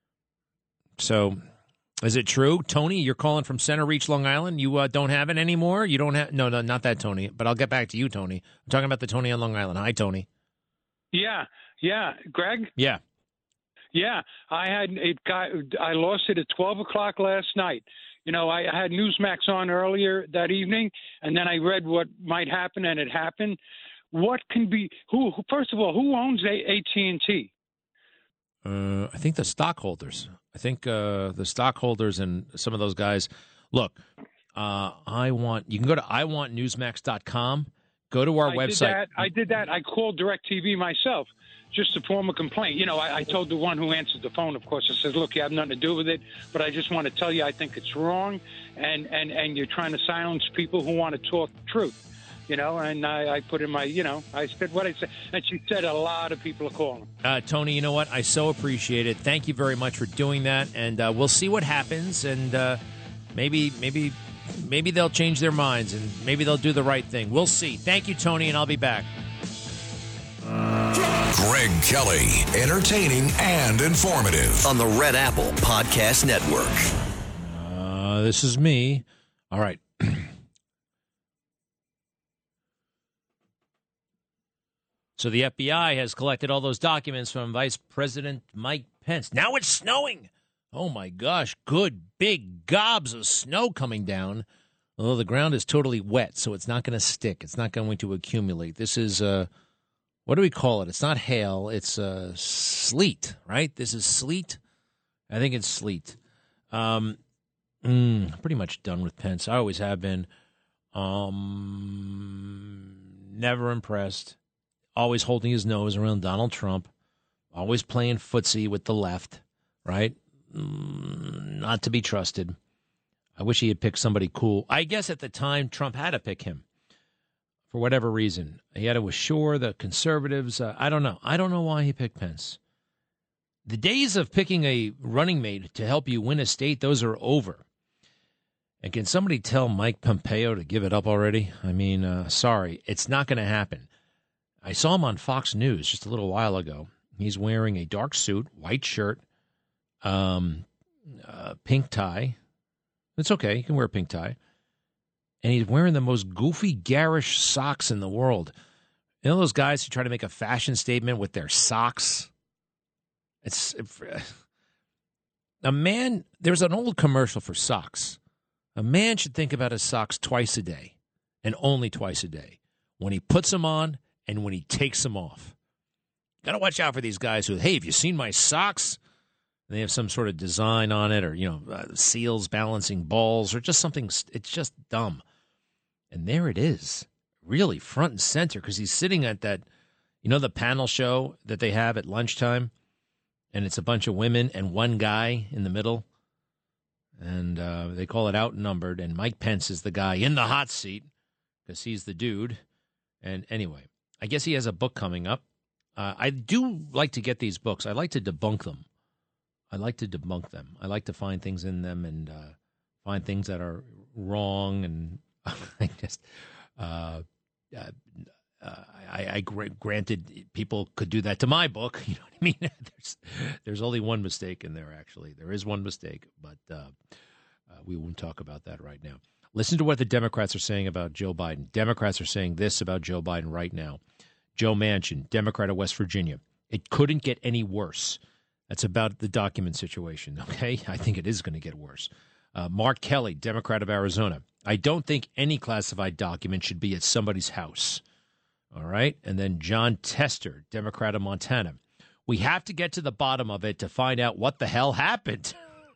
So, is it true, Tony? You're calling from Center Reach, Long Island. You uh, don't have it anymore. You don't have no, no, not that Tony. But I'll get back to you, Tony. I'm talking about the Tony on Long Island. Hi, Tony. Yeah, yeah, Greg. Yeah. Yeah, I had it got. I lost it at twelve o'clock last night. You know, I, I had Newsmax on earlier that evening, and then I read what might happen, and it happened. What can be? Who? First of all, who owns A T and T? Uh, I think the stockholders. I think uh, the stockholders and some of those guys. Look, uh, I want. You can go to I want newsmax dot com. Go to our I website. Did that. I did that. I called DirecTV myself just to form a complaint. You know, I, I told the one who answered the phone, of course, I said, look, you have nothing to do with it, but I just want to tell you I think it's wrong, and, and, and you're trying to silence people who want to talk truth, you know, and I, I put in my, you know, I said what I said, and she said a lot of people are calling. Uh, Tony, you know what? I so appreciate it. Thank you very much for doing that, and uh, we'll see what happens, and uh, maybe, maybe, maybe they'll change their minds, and maybe they'll do the right thing. We'll see. Thank you, Tony, and I'll be back. Greg Kelly, entertaining and informative on the Red Apple Podcast Network. Uh, this is me. All right. So the F B I has collected all those documents from Vice President Mike Pence. Now it's snowing. Oh, my gosh. Good big gobs of snow coming down. Although the ground is totally wet, so it's not going to stick. It's not going to accumulate. This is... Uh, What do we call it? It's not hail. It's uh, sleet, right? This is sleet. I think it's sleet. Um, Mm, pretty much done with Pence. I always have been. Um, never impressed. Always holding his nose around Donald Trump. Always playing footsie with the left, right? Mm, not to be trusted. I wish he had picked somebody cool. I guess at the time, Trump had to pick him for whatever reason. He had to assure the conservatives. Uh, I don't know. I don't know why he picked Pence. The days of picking a running mate to help you win a state, those are over. And can somebody tell Mike Pompeo to give it up already? I mean, uh, sorry, it's not going to happen. I saw him on Fox News just a little while ago. He's wearing a dark suit, white shirt, um, uh, pink tie. It's okay. You can wear a pink tie. And he's wearing the most goofy, garish socks in the world. You know those guys who try to make a fashion statement with their socks? It's a man. There's an old commercial for socks. A man should think about his socks twice a day, and only twice a day, when he puts them on and when he takes them off. Got to watch out for these guys who, hey, have you seen my socks? And they have some sort of design on it, or, you know, uh, seals balancing balls, or just something. It's just dumb. And there it is, really front and center, because he's sitting at that, you know, the panel show that they have at lunchtime, and it's a bunch of women and one guy in the middle. And uh, they call it Outnumbered, and Mike Pence is the guy in the hot seat because he's the dude. And anyway, I guess he has a book coming up. Uh, I do like to get these books. I like to debunk them. I like to debunk them. I like to find things in them and uh, find things that are wrong. And I just, uh, uh, uh, I, I granted people could do that to my book. You know what I mean? there's, there's only one mistake in there, actually. There is one mistake, but uh, uh, we won't talk about that right now. Listen to what the Democrats are saying about Joe Biden. Democrats are saying this about Joe Biden right now. Joe Manchin, Democrat of West Virginia. It couldn't get any worse. That's about the document situation, okay? I think it is going to get worse. Uh, Mark Kelly, Democrat of Arizona. I don't think any classified document should be at somebody's house. All right. And then John Tester, Democrat of Montana. We have to get to the bottom of it to find out what the hell happened.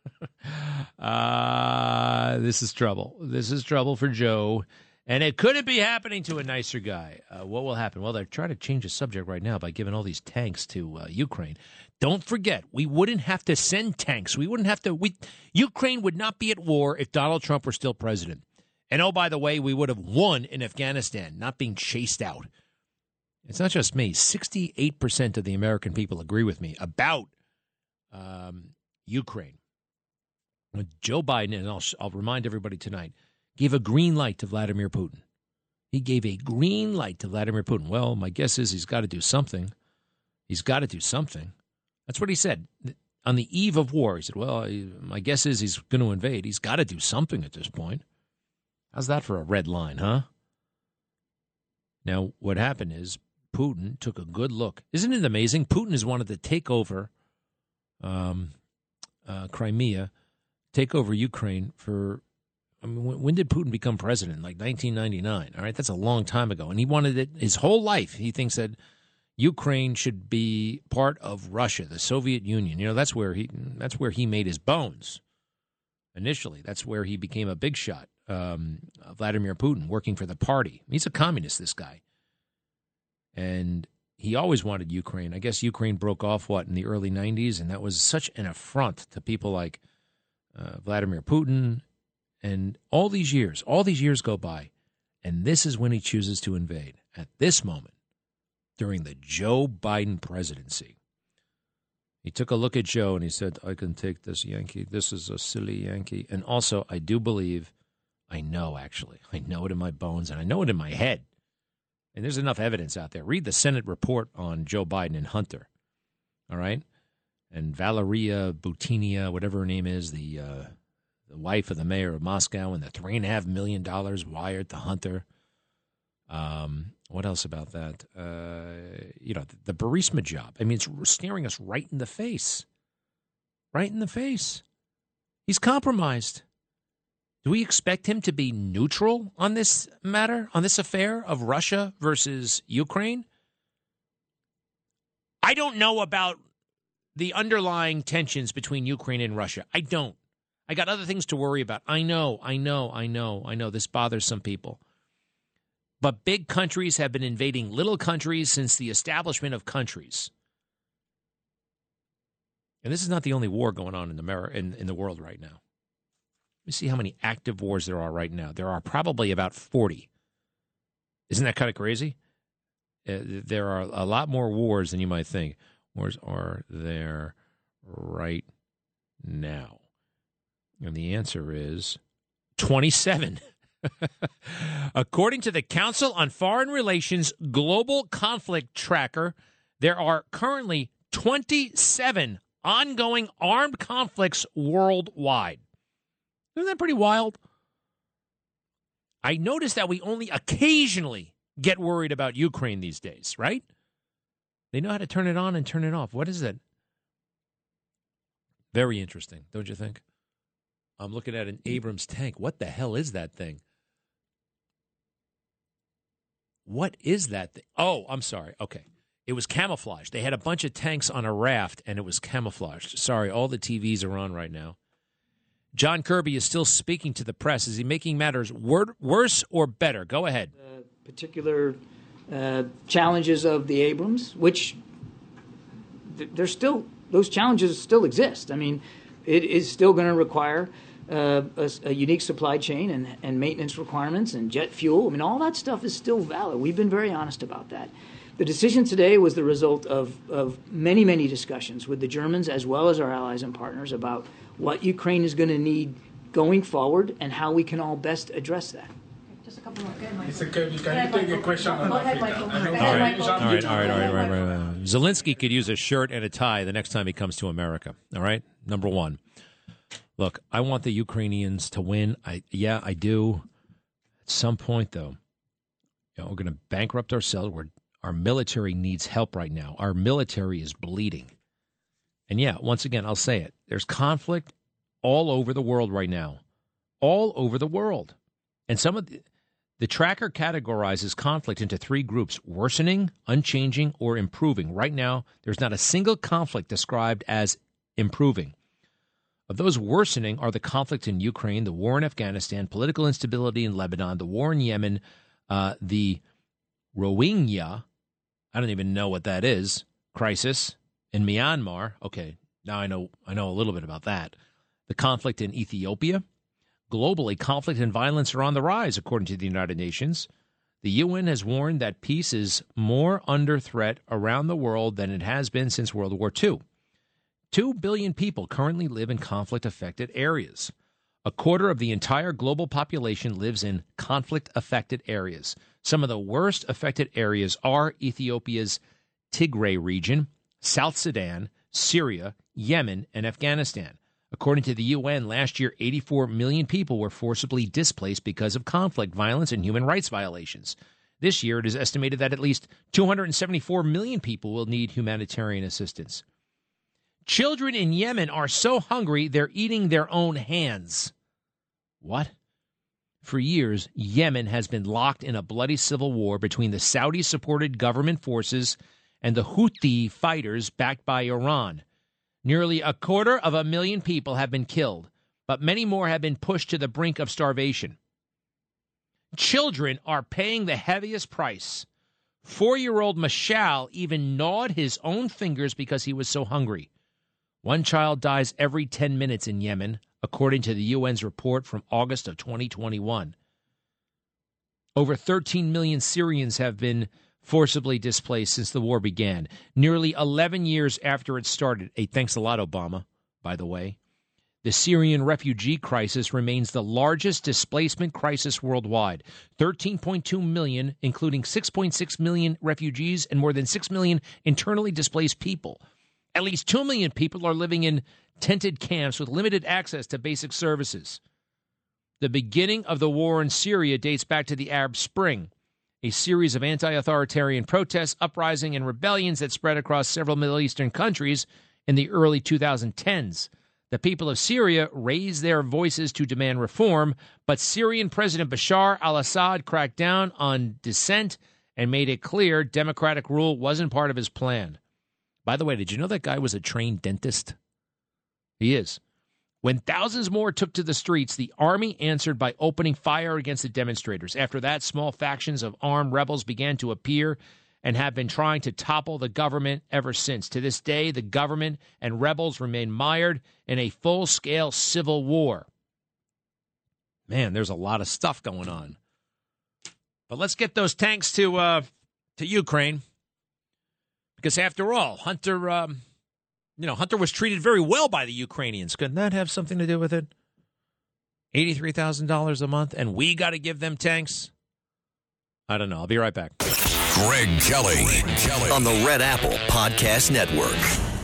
uh, this is trouble. This is trouble for Joe. And it couldn't be happening to a nicer guy. Uh, what will happen? Well, they're trying to change the subject right now by giving all these tanks to uh, Ukraine. Don't forget, we wouldn't have to send tanks. We wouldn't have to. We, Ukraine would not be at war if Donald Trump were still president. And oh, by the way, we would have won in Afghanistan, not being chased out. It's not just me. sixty-eight percent of the American people agree with me about um, Ukraine. Joe Biden, and I'll, I'll remind everybody tonight, gave a green light to Vladimir Putin. He gave a green light to Vladimir Putin. Well, my guess is he's got to do something. He's got to do something. That's what he said. On the eve of war, he said, well, my guess is he's going to invade. He's got to do something at this point. How's that for a red line, huh? Now, what happened is Putin took a good look. Isn't it amazing? Putin has wanted to take over um, uh, Crimea, take over Ukraine for, I mean, when, when did Putin become president? Like nineteen ninety-nine. All right, that's a long time ago. And he wanted it his whole life. He thinks that Ukraine should be part of Russia, the Soviet Union. You know, that's where he that's where he made his bones initially. That's where he became a big shot. Um, Vladimir Putin, working for the party. He's a communist, this guy. And he always wanted Ukraine. I guess Ukraine broke off, what, in the early nineties? And that was such an affront to people like uh, Vladimir Putin. And all these years, all these years go by. And this is when he chooses to invade. At this moment, during the Joe Biden presidency. He took a look at Joe and he said, I can take this Yankee. This is a silly Yankee. And also, I do believe, I know actually, I know it in my bones and I know it in my head. And there's enough evidence out there. Read the Senate report on Joe Biden and Hunter. All right? And Valeria Butinia, whatever her name is, the uh, the wife of the mayor of Moscow, and the three and a half million dollars wired to Hunter. Um, what else about that? Uh, you know, the, the Burisma job. I mean, it's staring us right in the face. Right in the face. He's compromised. Do we expect him to be neutral on this matter, on this affair of Russia versus Ukraine? I don't know about the underlying tensions between Ukraine and Russia. I don't. I got other things to worry about. I know, I know, I know, I know. This bothers some people. But big countries have been invading little countries since the establishment of countries. And this is not the only war going on in America, in, in the world right now. Let me see how many active wars there are right now. There are probably about forty. Isn't that kind of crazy? Uh, there are a lot more wars than you might think. Wars are there right now? And the answer is twenty-seven. According to the Council on Foreign Relations Global Conflict Tracker, there are currently twenty-seven ongoing armed conflicts worldwide. Isn't that pretty wild? I noticed that we only occasionally get worried about Ukraine these days, right? They know how to turn it on and turn it off. What is that? Very interesting, don't you think? I'm looking at an Abrams tank. What the hell is that thing? What is that thing? Oh, I'm sorry. Okay. It was camouflaged. They had a bunch of tanks on a raft, and it was camouflaged. Sorry, all the T Vs are on right now. John Kirby is still speaking to the press. Is he making matters wor- worse or better? Go ahead. Uh, particular uh, challenges of the Abrams, which th- there's still, those challenges still exist. I mean, it is still going to require uh, a, a unique supply chain and, and maintenance requirements and jet fuel. I mean, all that stuff is still valid. We've been very honest about that. The decision today was the result of, of many, many discussions with the Germans as well as our allies and partners about what Ukraine is going to need going forward and how we can all best address that. Just a couple more. Good, Mister Kirby, can you take a question on Go ahead, Africa? Michael. I know- Go All ahead, right, Michael. all right, all right, all right, all right, all right, all right. Zelensky could use a shirt and a tie the next time he comes to America. All right, number one. Look, I want the Ukrainians to win. I yeah, I do. At some point, though, you know, we're going to bankrupt ourselves. We're, our military needs help right now. Our military is bleeding. And yeah, once again, I'll say it. There's conflict all over the world right now. All over the world. And some of the, the tracker categorizes conflict into three groups: worsening, unchanging, or improving. Right now, there's not a single conflict described as improving. Of those worsening are the conflict in Ukraine, the war in Afghanistan, political instability in Lebanon, the war in Yemen, uh, the Rohingya, I don't even know what that is, crisis in Myanmar. Okay, now I know I know a little bit about that. The conflict in Ethiopia. Globally, conflict and violence are on the rise, according to the United Nations. The U N has warned that peace is more under threat around the world than it has been since World War Two. Two billion people currently live in conflict-affected areas. A quarter of the entire global population lives in conflict-affected areas. Some of the worst affected areas are Ethiopia's Tigray region, South Sudan, Syria, Yemen, and Afghanistan. According to the U N, last year, eighty-four million people were forcibly displaced because of conflict, violence, and human rights violations. This year, it is estimated that at least two hundred seventy-four million people will need humanitarian assistance. Children in Yemen are so hungry they're eating their own hands. What? For years, Yemen has been locked in a bloody civil war between the Saudi-supported government forces and the Houthi fighters backed by Iran. Nearly a quarter of a million people have been killed, but many more have been pushed to the brink of starvation. Children are paying the heaviest price. Four-year-old Mashal even gnawed his own fingers because he was so hungry. One child dies every ten minutes in Yemen, according to the U N's report from August of twenty twenty-one. Over thirteen million Syrians have been forcibly displaced since the war began, nearly eleven years after it started. Hey, thanks a lot, Obama, by the way. The Syrian refugee crisis remains the largest displacement crisis worldwide. thirteen point two million, including six point six million refugees and more than six million internally displaced people. At least two million people are living in tented camps with limited access to basic services. The beginning of the war in Syria dates back to the Arab Spring, a series of anti-authoritarian protests, uprising, and rebellions that spread across several Middle Eastern countries in the early twenty tens. The people of Syria raised their voices to demand reform, but Syrian President Bashar al-Assad cracked down on dissent and made it clear democratic rule wasn't part of his plan. By the way, did you know that guy was a trained dentist? He is. When thousands more took to the streets, the army answered by opening fire against the demonstrators. After that, small factions of armed rebels began to appear and have been trying to topple the government ever since. To this day, the government and rebels remain mired in a full-scale civil war. Man, there's a lot of stuff going on. But let's get those tanks to uh, to Ukraine. Because after all, Hunter... Um, You know, Hunter was treated very well by the Ukrainians. Couldn't that have something to do with it? eighty-three thousand dollars a month, and we got to give them tanks? I don't know. I'll be right back. Greg Kelly, Greg Kelly. On the Red Apple Podcast Network.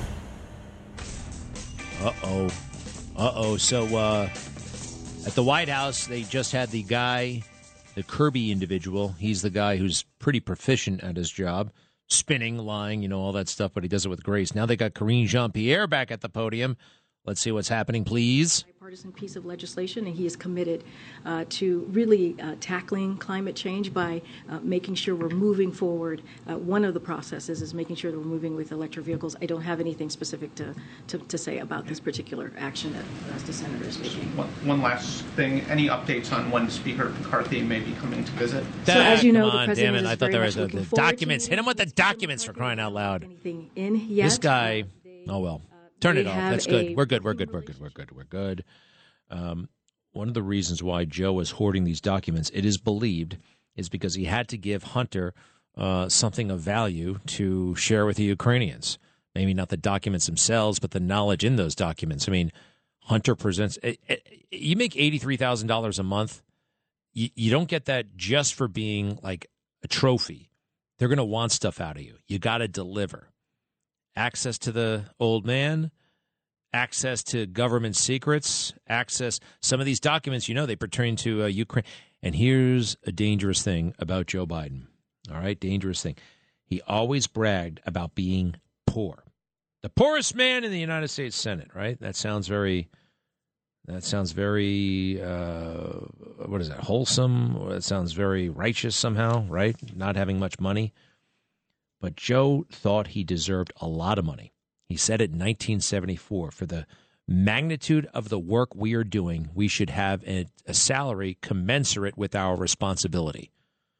Uh-oh. Uh-oh. So uh, at the White House, they just had the guy, the Kirby individual. He's the guy who's pretty proficient at his job. Spinning, lying, you know, all that stuff, but he does it with grace. Now they got Karine Jean-Pierre back at the podium. Let's see what's happening, please. Bipartisan piece of legislation, and he is committed uh, to really uh, tackling climate change by uh, making sure we're moving forward. Uh, one of the processes is making sure that we're moving with electric vehicles. I don't have anything specific to, to, to say about this particular action that uh, the senator is taking. One, one last thing. Any updates on when Speaker McCarthy may be coming to visit? So as you know, Come the on, president damn it. is I thought very there much was the, looking the forward documents. to Hit him with the documents for crying out loud. anything in yet. This guy, oh, well. Turn they it off. have That's good. a We're good. We're good. We're good. We're good. We're good. Um, one of the reasons why Joe is hoarding these documents, it is believed, is because he had to give Hunter uh, something of value to share with the Ukrainians. Maybe not the documents themselves, but the knowledge in those documents. I mean, Hunter presents. It, it, you make eighty-three thousand dollars a month. You, you don't get that just for being like a trophy. They're going to want stuff out of you. You got to deliver. Access to the old man, access to government secrets, access. Some of these documents, you know, they pertain to uh, Ukraine. And here's a dangerous thing about Joe Biden. All right, dangerous thing. He always bragged about being poor. The poorest man in the United States Senate, right? That sounds very, that sounds very, uh, what is that, wholesome? That sounds very righteous somehow, right? Not having much money. But Joe thought he deserved a lot of money. He said it in nineteen seventy-four. For the magnitude of the work we are doing, we should have a, a salary commensurate with our responsibility.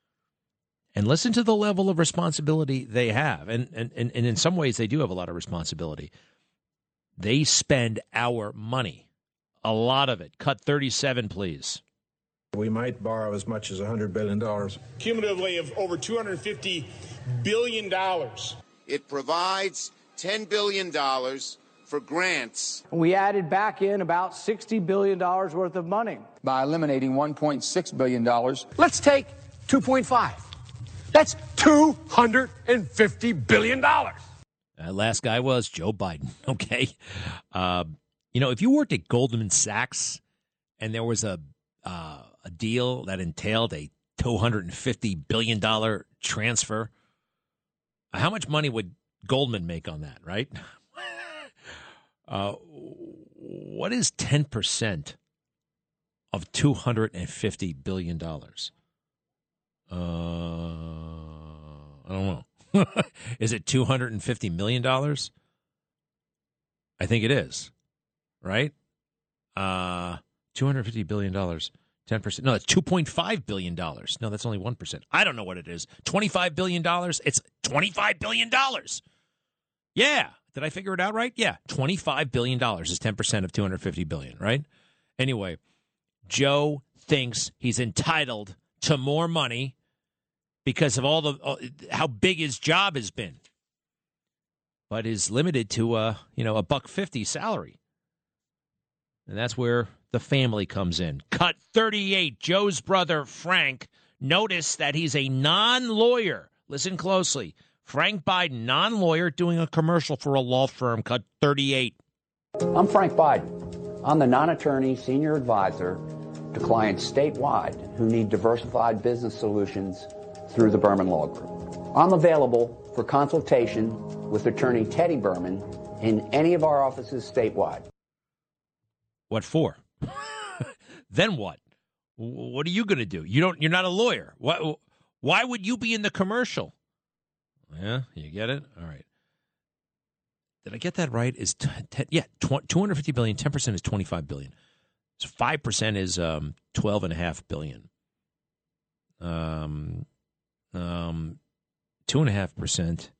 And listen to the level of responsibility they have. And, and, and, and in some ways, they do have a lot of responsibility. They spend our money, a lot of it. Cut thirty-seven, please. We might borrow as much as one hundred billion dollars. Cumulatively of over two hundred fifty billion dollars. It provides ten billion dollars for grants. We added back in about sixty billion dollars worth of money. By eliminating one point six billion dollars. Let's take two point five. That's two hundred fifty billion dollars. That last guy was Joe Biden, okay? Uh, you know, if you worked at Goldman Sachs and there was a uh, a deal that entailed a two hundred fifty billion dollars transfer, how much money would Goldman make on that, right? uh, what is ten percent of two hundred fifty billion dollars? Uh, I don't know. Is it two hundred fifty million dollars? I think it is, right? Uh, two hundred fifty billion dollars, ten percent. No, that's two point five billion dollars. No, that's only one percent. I don't know what it is. twenty-five billion dollars? It's twenty-five billion dollars. Yeah. Did I figure it out right? Yeah. twenty-five billion dollars is ten percent of two hundred fifty billion dollars, right? Anyway, Joe thinks he's entitled to more money because of all the uh, how big his job has been, but is limited to uh, you know, a buck fifty salary. And that's where the family comes in. Cut thirty-eight. Joe's brother, Frank, noticed that he's a non-lawyer. Listen closely. Frank Biden, non-lawyer, doing a commercial for a law firm. Cut thirty-eight. I'm Frank Biden. I'm the non-attorney senior advisor to clients statewide who need diversified business solutions through the Berman Law Group. I'm available for consultation with attorney Teddy Berman in any of our offices statewide. What for? Then what? What are you going to do? You don't. You're not a lawyer. Why, why would you be in the commercial? Yeah, you get it? All right. did I get that right? Is t- t- yeah, tw- two hundred fifty billion. ten percent is twenty-five billion. So five percent is um, twelve and a half billion. Um, um, two and a half percent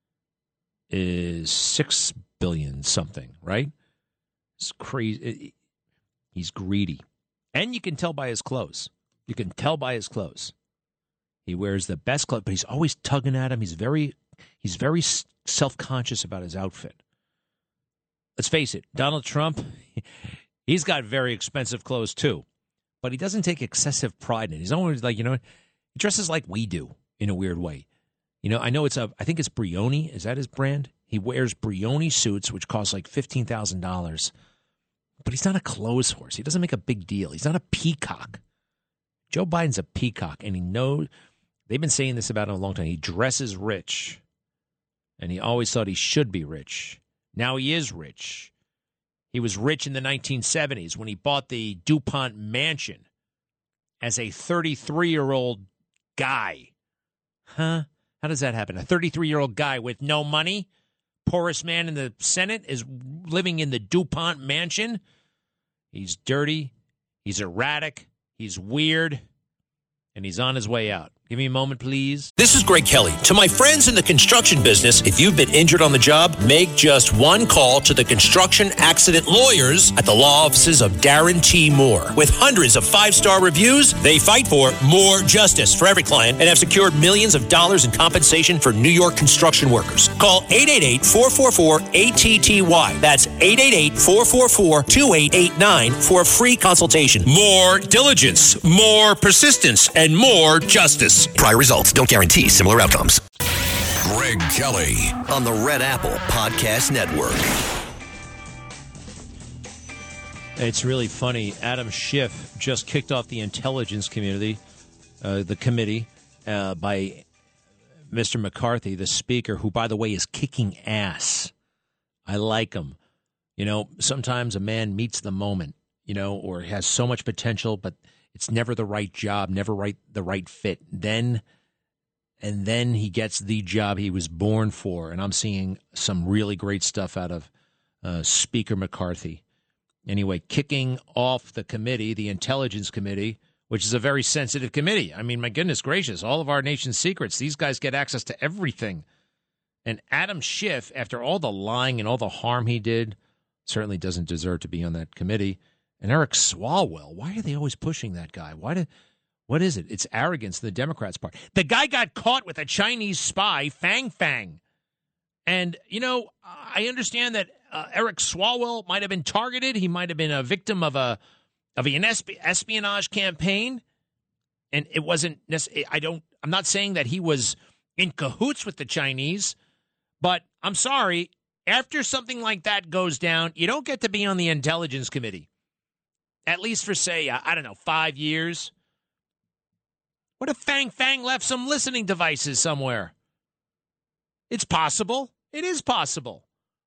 is six billion something, right? It's crazy. He's greedy, and you can tell by his clothes. You can tell by his clothes. He wears the best clothes, but he's always tugging at him. He's very, he's very self-conscious about his outfit. Let's face it, Donald Trump, he's got very expensive clothes too, but he doesn't take excessive pride in it. He's always like, you know, he dresses like we do in a weird way. You know, I know it's a, I think it's Brioni. Is that his brand? He wears Brioni suits, which cost like fifteen thousand dollars, but he's not a clothes horse. He doesn't make a big deal. He's not a peacock. Joe Biden's a peacock, and he knows, they've been saying this about him a long time. He dresses rich, and he always thought he should be rich. Now he is rich. He was rich in the nineteen seventies when he bought the DuPont mansion as a thirty-three-year-old guy. Huh? How does that happen? A thirty-three-year-old guy with no money, poorest man in the Senate, is living in the DuPont mansion? He's dirty. He's erratic. He's weird. And he's on his way out. Give me a moment, please. This is Greg Kelly. To my friends in the construction business, if you've been injured on the job, make just one call to the construction accident lawyers at the law offices of Darren T. Moore. With hundreds of five-star reviews, they fight for more justice for every client and have secured millions of dollars in compensation for New York construction workers. Call eight eight eight, four four four, A T T Y. That's eight eight eight, four four four, two eight eight nine for a free consultation. More diligence, more persistence, and more justice. Prior results don't guarantee similar outcomes. Greg Kelly on the Red Apple Podcast Network. It's really funny. Adam Schiff just kicked off the intelligence community, uh, the committee, uh, by Mister McCarthy, the speaker, who, by the way, is kicking ass. I like him. You know, sometimes a man meets the moment, you know, or has so much potential, but it's never the right job, never right the right fit. Then, and then he gets the job he was born for. And I'm seeing some really great stuff out of uh, Speaker McCarthy. Anyway, kicking off the committee, the Intelligence Committee, which is a very sensitive committee. I mean, my goodness gracious, all of our nation's secrets. These guys get access to everything. And Adam Schiff, after all the lying and all the harm he did, certainly doesn't deserve to be on that committee. And Eric Swalwell, why are they always pushing that guy? Why do, what is it? It's arrogance on the Democrats' part. The guy got caught with a Chinese spy, Fang Fang. And, you know, I understand that uh, Eric Swalwell might have been targeted. He might have been a victim of a of an espionage campaign. And it wasn't necessarily, I don't, I'm not saying that he was in cahoots with the Chinese, but I'm sorry, after something like that goes down, you don't get to be on the Intelligence Committee. At least for, say, I don't know, five years. What if Fang Fang left some listening devices somewhere? It's possible. It is possible.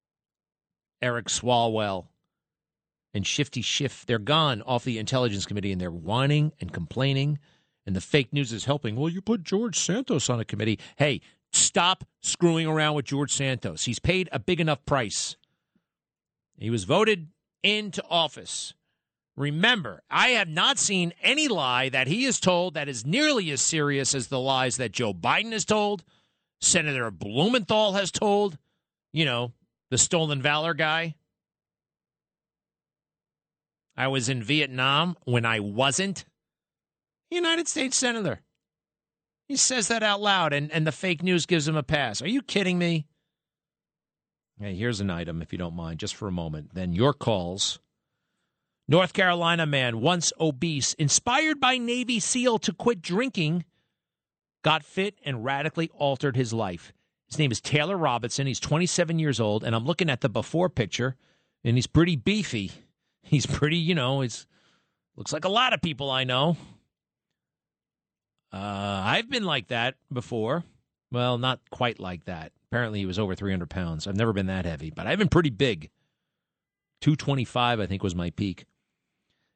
Eric Swalwell and Shifty Schiff, they're gone off the Intelligence Committee, and they're whining and complaining, and the fake news is helping. Well, you put George Santos on a committee. Hey, stop screwing around with George Santos. He's paid a big enough price. He was voted into office. Remember, I have not seen any lie that he has told that is nearly as serious as the lies that Joe Biden has told, Senator Blumenthal has told, you know, the stolen valor guy. I was in Vietnam when I wasn't. United States Senator. He says that out loud, and, and the fake news gives him a pass. Are you kidding me? Hey, here's an item, if you don't mind, just for a moment. Then your calls. North Carolina man, once obese, inspired by Navy SEAL to quit drinking, got fit and radically altered his life. His name is Taylor Robinson. He's twenty-seven years old, and I'm looking at the before picture, and he's pretty beefy. He's pretty, you know, he's looks like a lot of people I know. Uh, I've been like that before. Well, not quite like that. Apparently he was over three hundred pounds. I've never been that heavy, but I've been pretty big. two twenty-five, I think, was my peak.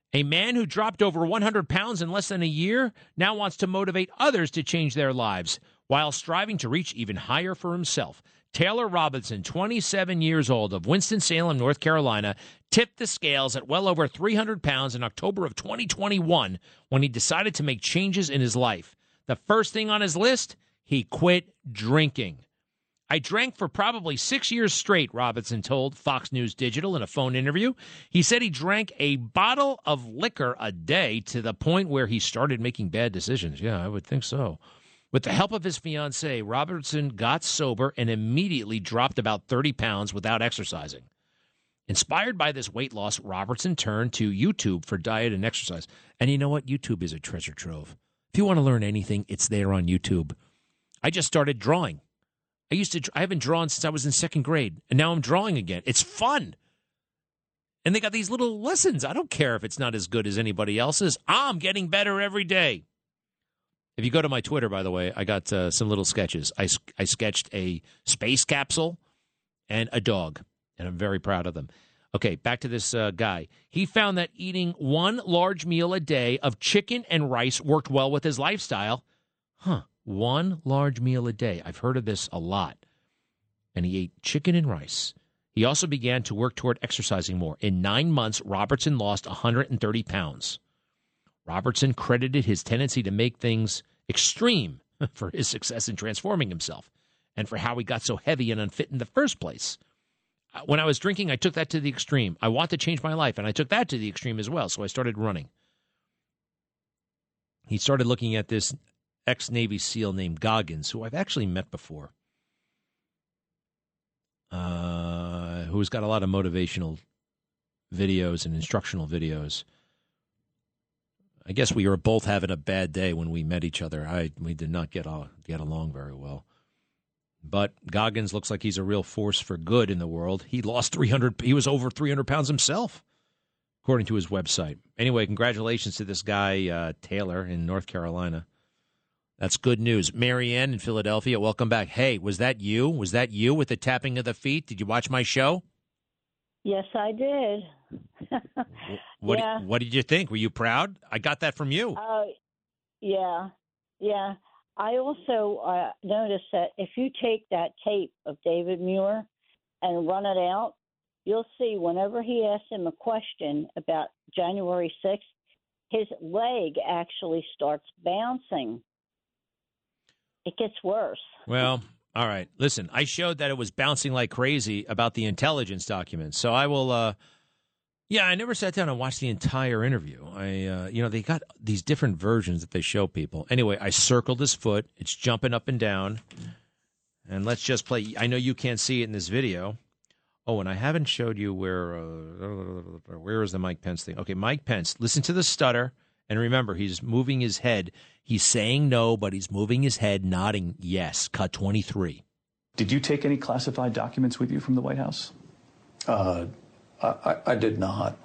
A man who dropped over one hundred pounds in less than a year now wants to motivate others to change their lives while striving to reach even higher for himself. Taylor Robinson, twenty-seven years old, of Winston-Salem, North Carolina, tipped the scales at well over three hundred pounds in October of twenty twenty-one when he decided to make changes in his life. The first thing on his list, he quit drinking. I drank for probably six years straight, Robinson told Fox News Digital in a phone interview. He said he drank a bottle of liquor a day to the point where he started making bad decisions. Yeah, I would think so. With the help of his fiancée, Robertson got sober and immediately dropped about thirty pounds without exercising. Inspired by this weight loss, Robertson turned to YouTube for diet and exercise. And you know what? YouTube is a treasure trove. If you want to learn anything, it's there on YouTube. I just started drawing. I used to, I haven't drawn since I was in second grade, and now I'm drawing again. It's fun. And they got these little lessons. I don't care if it's not as good as anybody else's. I'm getting better every day. If you go to my Twitter, by the way, I got uh, some little sketches. I, I sketched a space capsule and a dog, and I'm very proud of them. Okay, back to this uh, guy. He found that eating one large meal a day of chicken and rice worked well with his lifestyle. Huh. One large meal a day. I've heard of this a lot. And he ate chicken and rice. He also began to work toward exercising more. In nine months, Robertson lost one hundred thirty pounds. Robertson credited his tendency to make things extreme for his success in transforming himself and for how he got so heavy and unfit in the first place. When I was drinking, I took that to the extreme. I want to change my life, and I took that to the extreme as well, so I started running. He started looking at this ex-Navy SEAL named Goggins, who I've actually met before, uh, who's got a lot of motivational videos and instructional videos. I guess we were both having a bad day when we met each other. I we did not get all, get along very well. But Goggins looks like he's a real force for good in the world. He lost three hundred. He was over three hundred pounds himself, according to his website. Anyway, congratulations to this guy, uh, Taylor, in North Carolina. That's good news. Marianne in Philadelphia, welcome back. Hey, was that you? Was that you with the tapping of the feet? Did you watch my show? Yes, I did. What, yeah. What did you think? Were you proud? I got that from you. Uh, yeah, yeah. I also uh, noticed that if you take that tape of David Muir and run it out, you'll see whenever he asks him a question about January sixth, his leg actually starts bouncing. It gets worse. Well, all right. Listen, I showed that it was bouncing like crazy about the intelligence documents. So I will, uh, yeah, I never sat down and watched the entire interview. I, uh, you know, they got these different versions that they show people. Anyway, I circled his foot. It's jumping up and down. And let's just play. I know you can't see it in this video. Oh, and I haven't showed you where, uh, where is the Mike Pence thing? Okay, Mike Pence, listen to the stutter. And remember, he's moving his head. He's saying no, but he's moving his head, nodding yes. Cut twenty-three. Did you take any classified documents with you from the White House? Uh, I, I did not.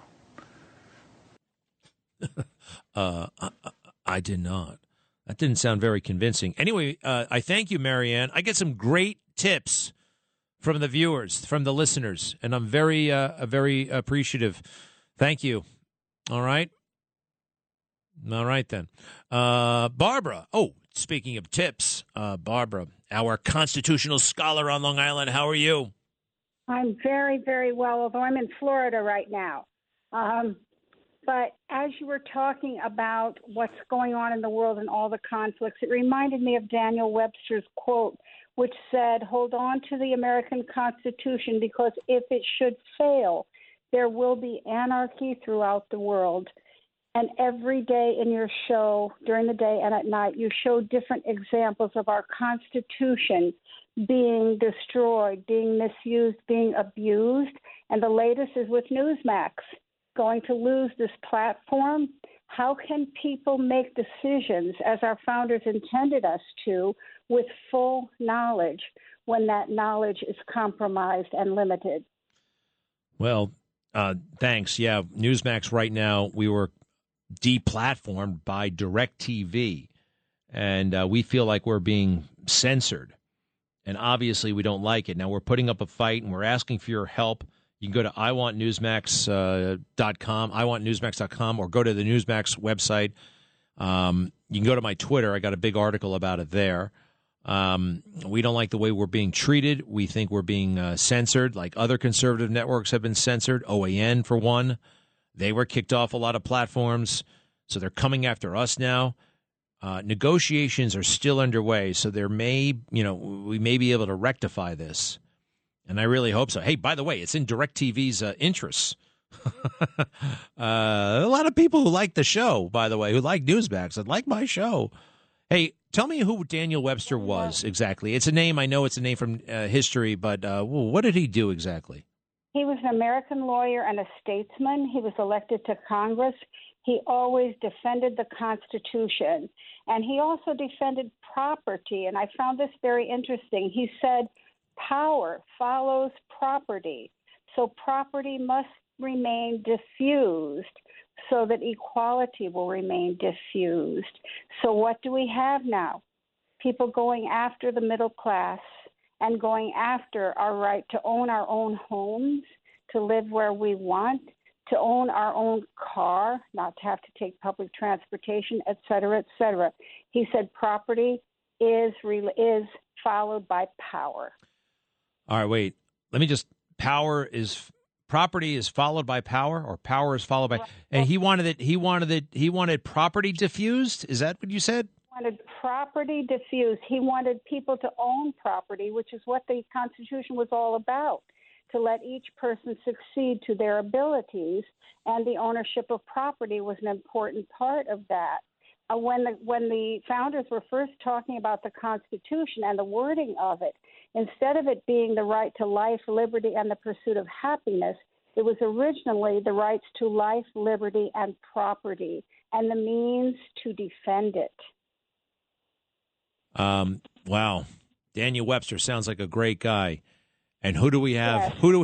uh, I, I did not. That didn't sound very convincing. Anyway, uh, I thank you, Marianne. I get some great tips from the viewers, from the listeners, and I'm very, uh, very appreciative. Thank you. All right. All right, then. Uh, Barbara. Oh, speaking of tips, uh, Barbara, our constitutional scholar on Long Island, how are you? I'm very, very well, although I'm in Florida right now. Um, but as you were talking about what's going on in the world and all the conflicts, it reminded me of Daniel Webster's quote, which said, "Hold on to the American Constitution, because if it should fail, there will be anarchy throughout the world." And every day in your show, during the day and at night, you show different examples of our Constitution being destroyed, being misused, being abused. And the latest is with Newsmax going to lose this platform. How can people make decisions as our founders intended us to with full knowledge when that knowledge is compromised and limited? Well, uh, thanks. Yeah, Newsmax right now, we were deplatformed by DirecTV, and uh, we feel like we're being censored, and obviously we don't like it. Now we're putting up a fight, and we're asking for your help. You can go to I want newsmax dot com, I want newsmax dot com, or go to the Newsmax website. Um, you can go to my Twitter. I got a big article about it there. Um, we don't like the way we're being treated. We think we're being uh, censored, like other conservative networks have been censored. O A N, for one. They were kicked off a lot of platforms, so they're coming after us now. Uh, negotiations are still underway, so there may, you know, we may be able to rectify this. And I really hope so. Hey, by the way, it's in DirecTV's uh, interests. uh, a lot of people who like the show, by the way, who like Newsmax and like my show. Hey, tell me who Daniel Webster was exactly. It's a name. I know it's a name from uh, history, but uh, what did he do exactly? He was an American lawyer and a statesman. He was elected to Congress. He always defended the Constitution, and he also defended property. And I found this very interesting. He said, power follows property, so property must remain diffused so that equality will remain diffused. So what do we have now? People going after the middle class and going after our right to own our own homes, to live where we want, to own our own car, not to have to take public transportation, et cetera, et cetera. He said property is is followed by power. All right, wait. Let me just, power is, property is followed by power, or power is followed by, and he wanted it, he wanted it, he wanted property diffused? Is that what you said? He wanted property diffused. He wanted people to own property, which is what the Constitution was all about, to let each person succeed to their abilities, and the ownership of property was an important part of that. Uh, when the when the founders were first talking about the Constitution and the wording of it, instead of it being the right to life, liberty, and the pursuit of happiness, it was originally the rights to life, liberty, and property, and the means to defend it. Um. Wow. Daniel Webster sounds like a great guy. And who do we have? Yes. Who do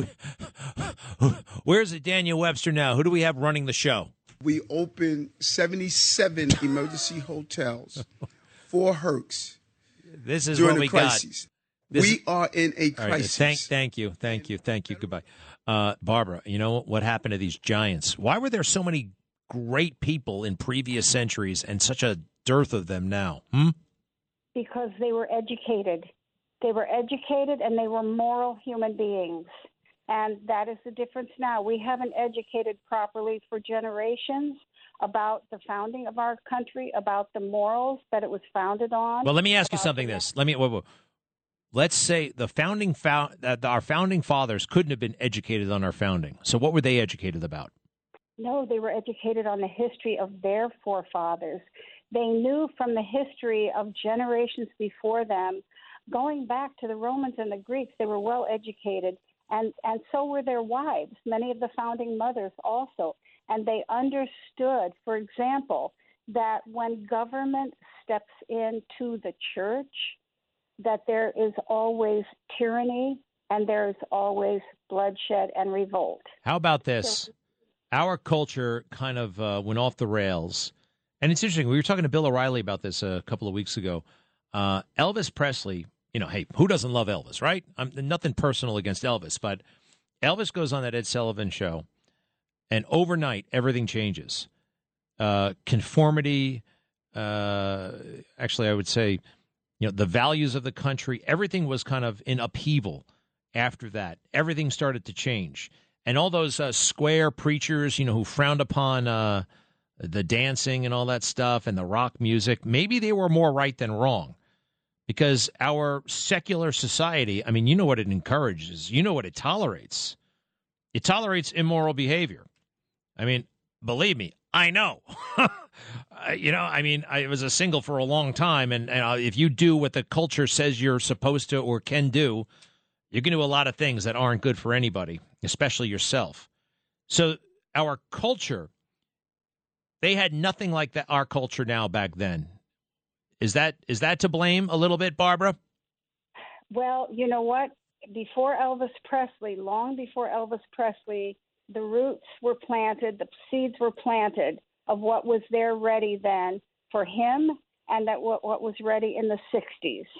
we? Where's it, Daniel Webster now? Who do we have running the show? We opened seventy-seven emergency hotels for Herx. This is during what we the crisis. got. This we is, are in a all right, crisis. thank, thank you, thank you, thank you. Goodbye, uh, Barbara. You know what happened to these giants? Why were there so many great people in previous centuries and such a dearth of them now? Hmm? Because they were educated. They were educated and they were moral human beings. And that is the difference now. We haven't educated properly for generations about the founding of our country, about the morals that it was founded on. Well, let me ask you something. This. Let me. Whoa, whoa. Let's say the founding found that our founding fathers couldn't have been educated on our founding. So what were they educated about? No, they were educated on the history of their forefathers. They knew from the history of generations before them, going back to the Romans and the Greeks, they were well educated. And, and so were their wives, many of the founding mothers also. And they understood, for example, that when government steps into the church, that there is always tyranny and there's always bloodshed and revolt. How about this? So, Our culture kind of uh, went off the rails. And it's interesting. We were talking to Bill O'Reilly about this a couple of weeks ago. Uh, Elvis Presley, you know, hey, who doesn't love Elvis, right? I'm nothing personal against Elvis, but Elvis goes on that Ed Sullivan show, and overnight everything changes. Uh, conformity, uh, actually, I would say, you know, the values of the country, everything was kind of in upheaval after that. Everything started to change. And all those uh, square preachers, you know, who frowned upon uh, the dancing and all that stuff and the rock music, maybe they were more right than wrong. Because our secular society, I mean, you know what it encourages. You know what it tolerates. It tolerates immoral behavior. I mean, believe me, I know. you know, I mean, I was a single for a long time, and, and uh, if you do what the culture says you're supposed to or can do, you can do a lot of things that aren't good for anybody, especially yourself. So our culture, they had nothing like that. Our culture now back then. Is that is that to blame a little bit, Barbara? Well, you know what? Before Elvis Presley, long before Elvis Presley, the roots were planted, the seeds were planted of what was there ready then for him, and that what, what was ready in the sixties.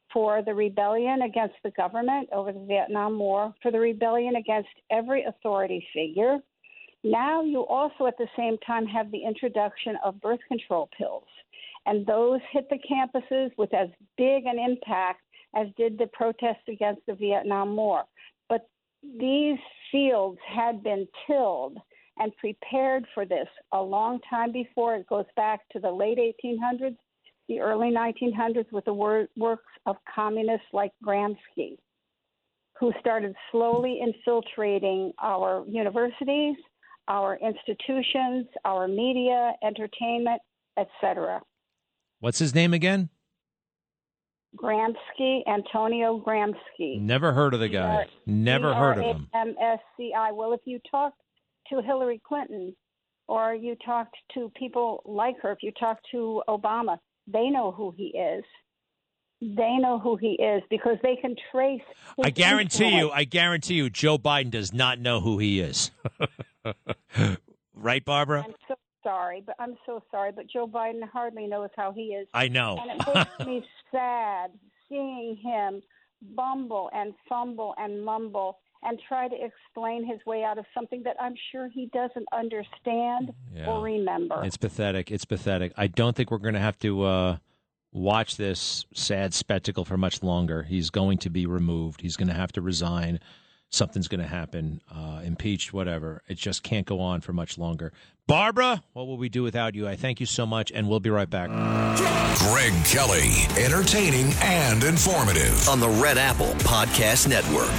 for the rebellion against the government over the Vietnam War, for the rebellion against every authority figure. Now you also at the same time have the introduction of birth control pills. And those hit the campuses with as big an impact as did the protests against the Vietnam War. But these fields had been tilled and prepared for this a long time before. It goes back to the late eighteen hundreds, the early nineteen hundreds, with the wor- works of communists like Gramsci, who started slowly infiltrating our universities, our institutions, our media, entertainment, et cetera. What's his name again? Gramsci, Antonio Gramsci. Never heard of the guy. Never heard of him. M S C I. Well, if you talk to Hillary Clinton or you talked to people like her, if you talk to Obama, they know who he is. They know who he is because they can trace his I guarantee influence. you, I guarantee you, Joe Biden does not know who he is. Right, Barbara? I'm so sorry, but I'm so sorry, but Joe Biden hardly knows how he is. I know. And it makes me sad seeing him bumble and fumble and mumble and try to explain his way out of something that I'm sure he doesn't understand Yeah. or remember. It's pathetic. It's pathetic. I don't think we're going to have to uh, watch this sad spectacle for much longer. He's going to be removed. He's going to have to resign. Something's going to happen, uh, impeached, whatever. It just can't go on for much longer. Barbara, what will we do without you? I thank you so much, and we'll be right back. Greg Kelly, entertaining and informative on the Red Apple Podcast Network.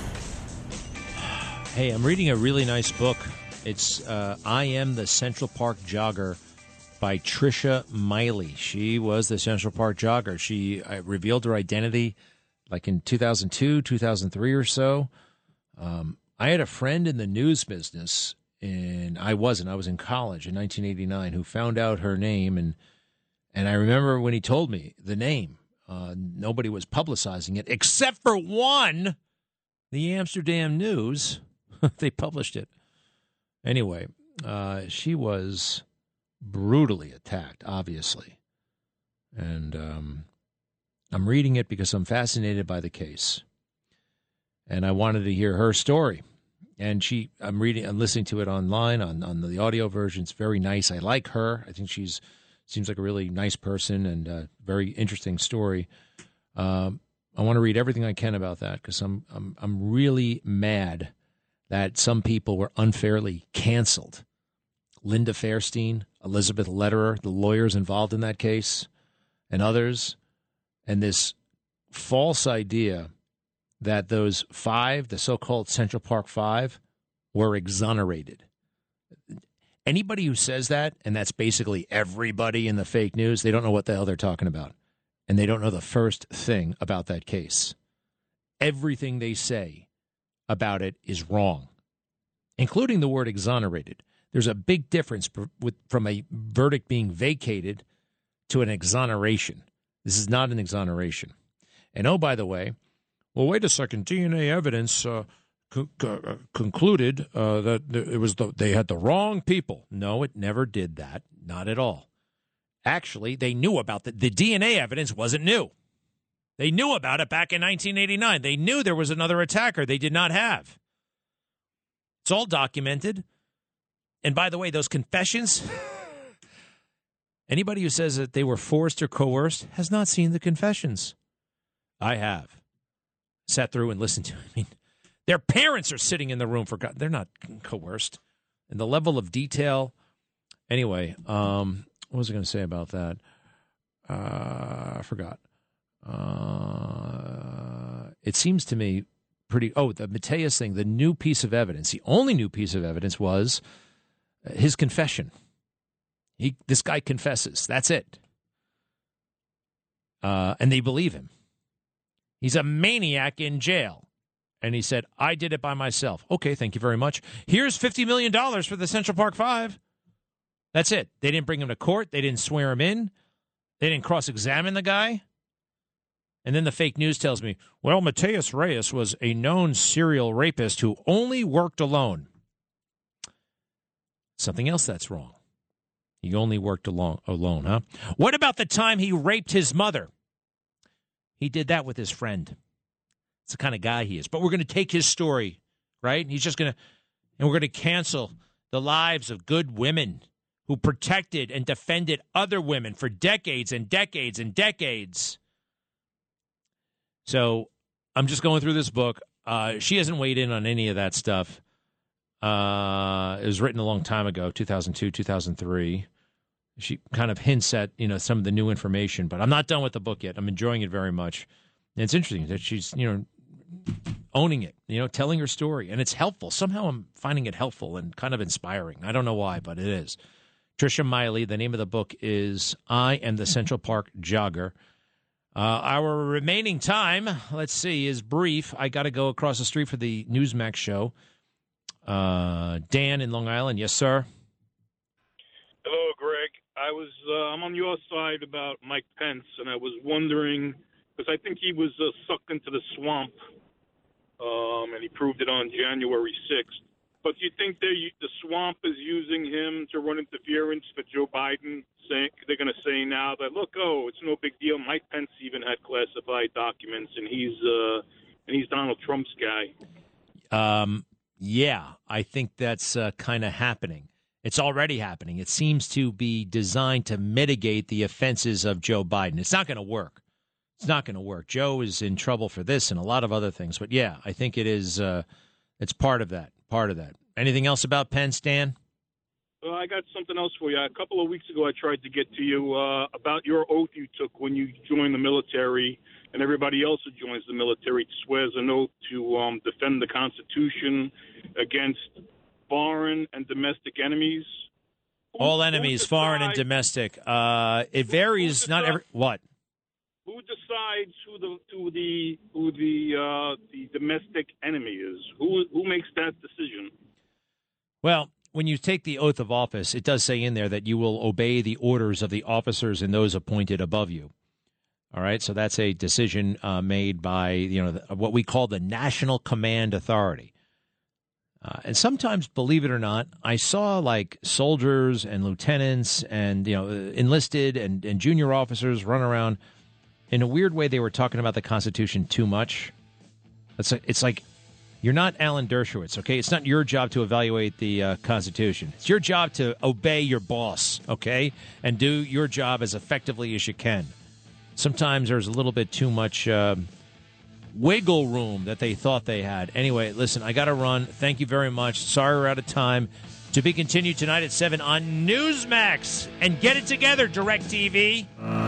Hey, I'm reading a really nice book. It's uh, I Am the Central Park Jogger by Tricia Miley. She was the Central Park Jogger. She uh, revealed her identity like in two thousand two, two thousand three or so. Um, I had a friend in the news business, and I wasn't. I was in college in nineteen eighty-nine, who found out her name, and and I remember when he told me the name, uh, nobody was publicizing it except for one, the Amsterdam News. They published it. Anyway, uh, she was brutally attacked, obviously. And um, I'm reading it because I'm fascinated by the case. And I wanted to hear her story. And she, I'm reading, I'm listening to it online on, on the audio version. It's very nice. I like her. I think she's seems like a really nice person and a very interesting story. Um, I want to read everything I can about that because I'm I'm I'm really mad that some people were unfairly canceled. Linda Fairstein, Elizabeth Lederer, the lawyers involved in that case, and others, and this false idea that those five, the so-called Central Park Five, were exonerated. Anybody who says that, and that's basically everybody in the fake news, they don't know what the hell they're talking about. And they don't know the first thing about that case. Everything they say about it is wrong, including the word exonerated. There's a big difference with, from a verdict being vacated to an exoneration. This is not an exoneration. And oh, by the way, well, wait a second, D N A evidence uh, co- co- concluded uh, that it was the, they had the wrong people. No, it never did that. Not at all. Actually, they knew about the, the D N A evidence wasn't new. They knew about it back in nineteen eighty-nine. They knew there was another attacker they did not have. It's all documented. And by the way, those confessions, anybody who says that they were forced or coerced has not seen the confessions. I have. Sat through and listened to it. I mean, their parents are sitting in the room for God. They're not coerced. And the level of detail. Anyway, um, what was I going to say about that? Uh, I forgot. Uh, it seems to me pretty. Oh, the Mateus thing, the new piece of evidence, the only new piece of evidence was his confession. He, this guy confesses. That's it. Uh, and they believe him. He's a maniac in jail. And he said, I did it by myself. Okay, thank you very much. Here's fifty million dollars for the Central Park Five. That's it. They didn't bring him to court. They didn't swear him in. They didn't cross-examine the guy. And then the fake news tells me, well, Mateus Reyes was a known serial rapist who only worked alone. Something else that's wrong. He only worked alone, alone, huh? What about the time he raped his mother? He did that with his friend. It's the kind of guy he is. But we're going to take his story, right? He's just going to, and we're going to cancel the lives of good women who protected and defended other women for decades and decades and decades. So I'm just going through this book. Uh, she hasn't weighed in on any of that stuff. Uh, it was written a long time ago, two thousand two, two thousand three. She kind of hints at, you know, some of the new information, but I'm not done with the book yet. I'm enjoying it very much. And it's interesting that she's, you know, owning it, you know, telling her story. And it's helpful. Somehow I'm finding it helpful and kind of inspiring. I don't know why, but it is. Tricia Miley, the name of the book is I Am the Central Park Jogger. Uh, our remaining time, let's see, is brief. I got to go across the street for the Newsmax show. Uh, Dan in Long Island. Yes, sir. Hello, Greg. I was uh, I'm on your side about Mike Pence, and I was wondering, because I think he was uh, sucked into the swamp, um, and he proved it on January sixth. But do you think they, the swamp is using him to run interference for Joe Biden? Saying they're going to say now that, look, oh, it's no big deal. Mike Pence even had classified documents, and he's uh, and he's Donald Trump's guy. Um, yeah, I think that's uh, kind of happening. It's already happening. It seems to be designed to mitigate the offenses of Joe Biden. It's not going to work. It's not going to work. Joe is in trouble for this and a lot of other things. But, yeah, I think it is. Uh, it's part of that. Part of that. Anything else about Pence, Dan? Well, I got something else for you. A couple of weeks ago, I tried to get to you uh, about your oath you took when you joined the military, and everybody else who joins the military swears an oath to um, defend the Constitution against foreign and domestic enemies. All enemies, foreign and domestic. Uh, it varies. Not every what. Who decides who the who the who the uh, the domestic enemy is? Who who makes that decision? Well, when you take the oath of office, it does say in there that you will obey the orders of the officers and those appointed above you. All right, so that's a decision uh, made by you know the, what we call the National Command Authority. Uh, and sometimes, believe it or not, I saw like soldiers and lieutenants and you know enlisted and, and junior officers run around. In a weird way, they were talking about the Constitution too much. It's like, it's like you're not Alan Dershowitz, okay? It's not your job to evaluate the uh, Constitution. It's your job to obey your boss, okay? And do your job as effectively as you can. Sometimes there's a little bit too much uh, wiggle room that they thought they had. Anyway, listen, I got to run. Thank you very much. Sorry we're out of time. To be continued tonight at seven on Newsmax. And get it together, DirecTV.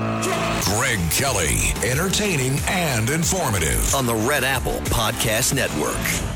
Greg Kelly, entertaining and informative on the Red Apple Podcast Network.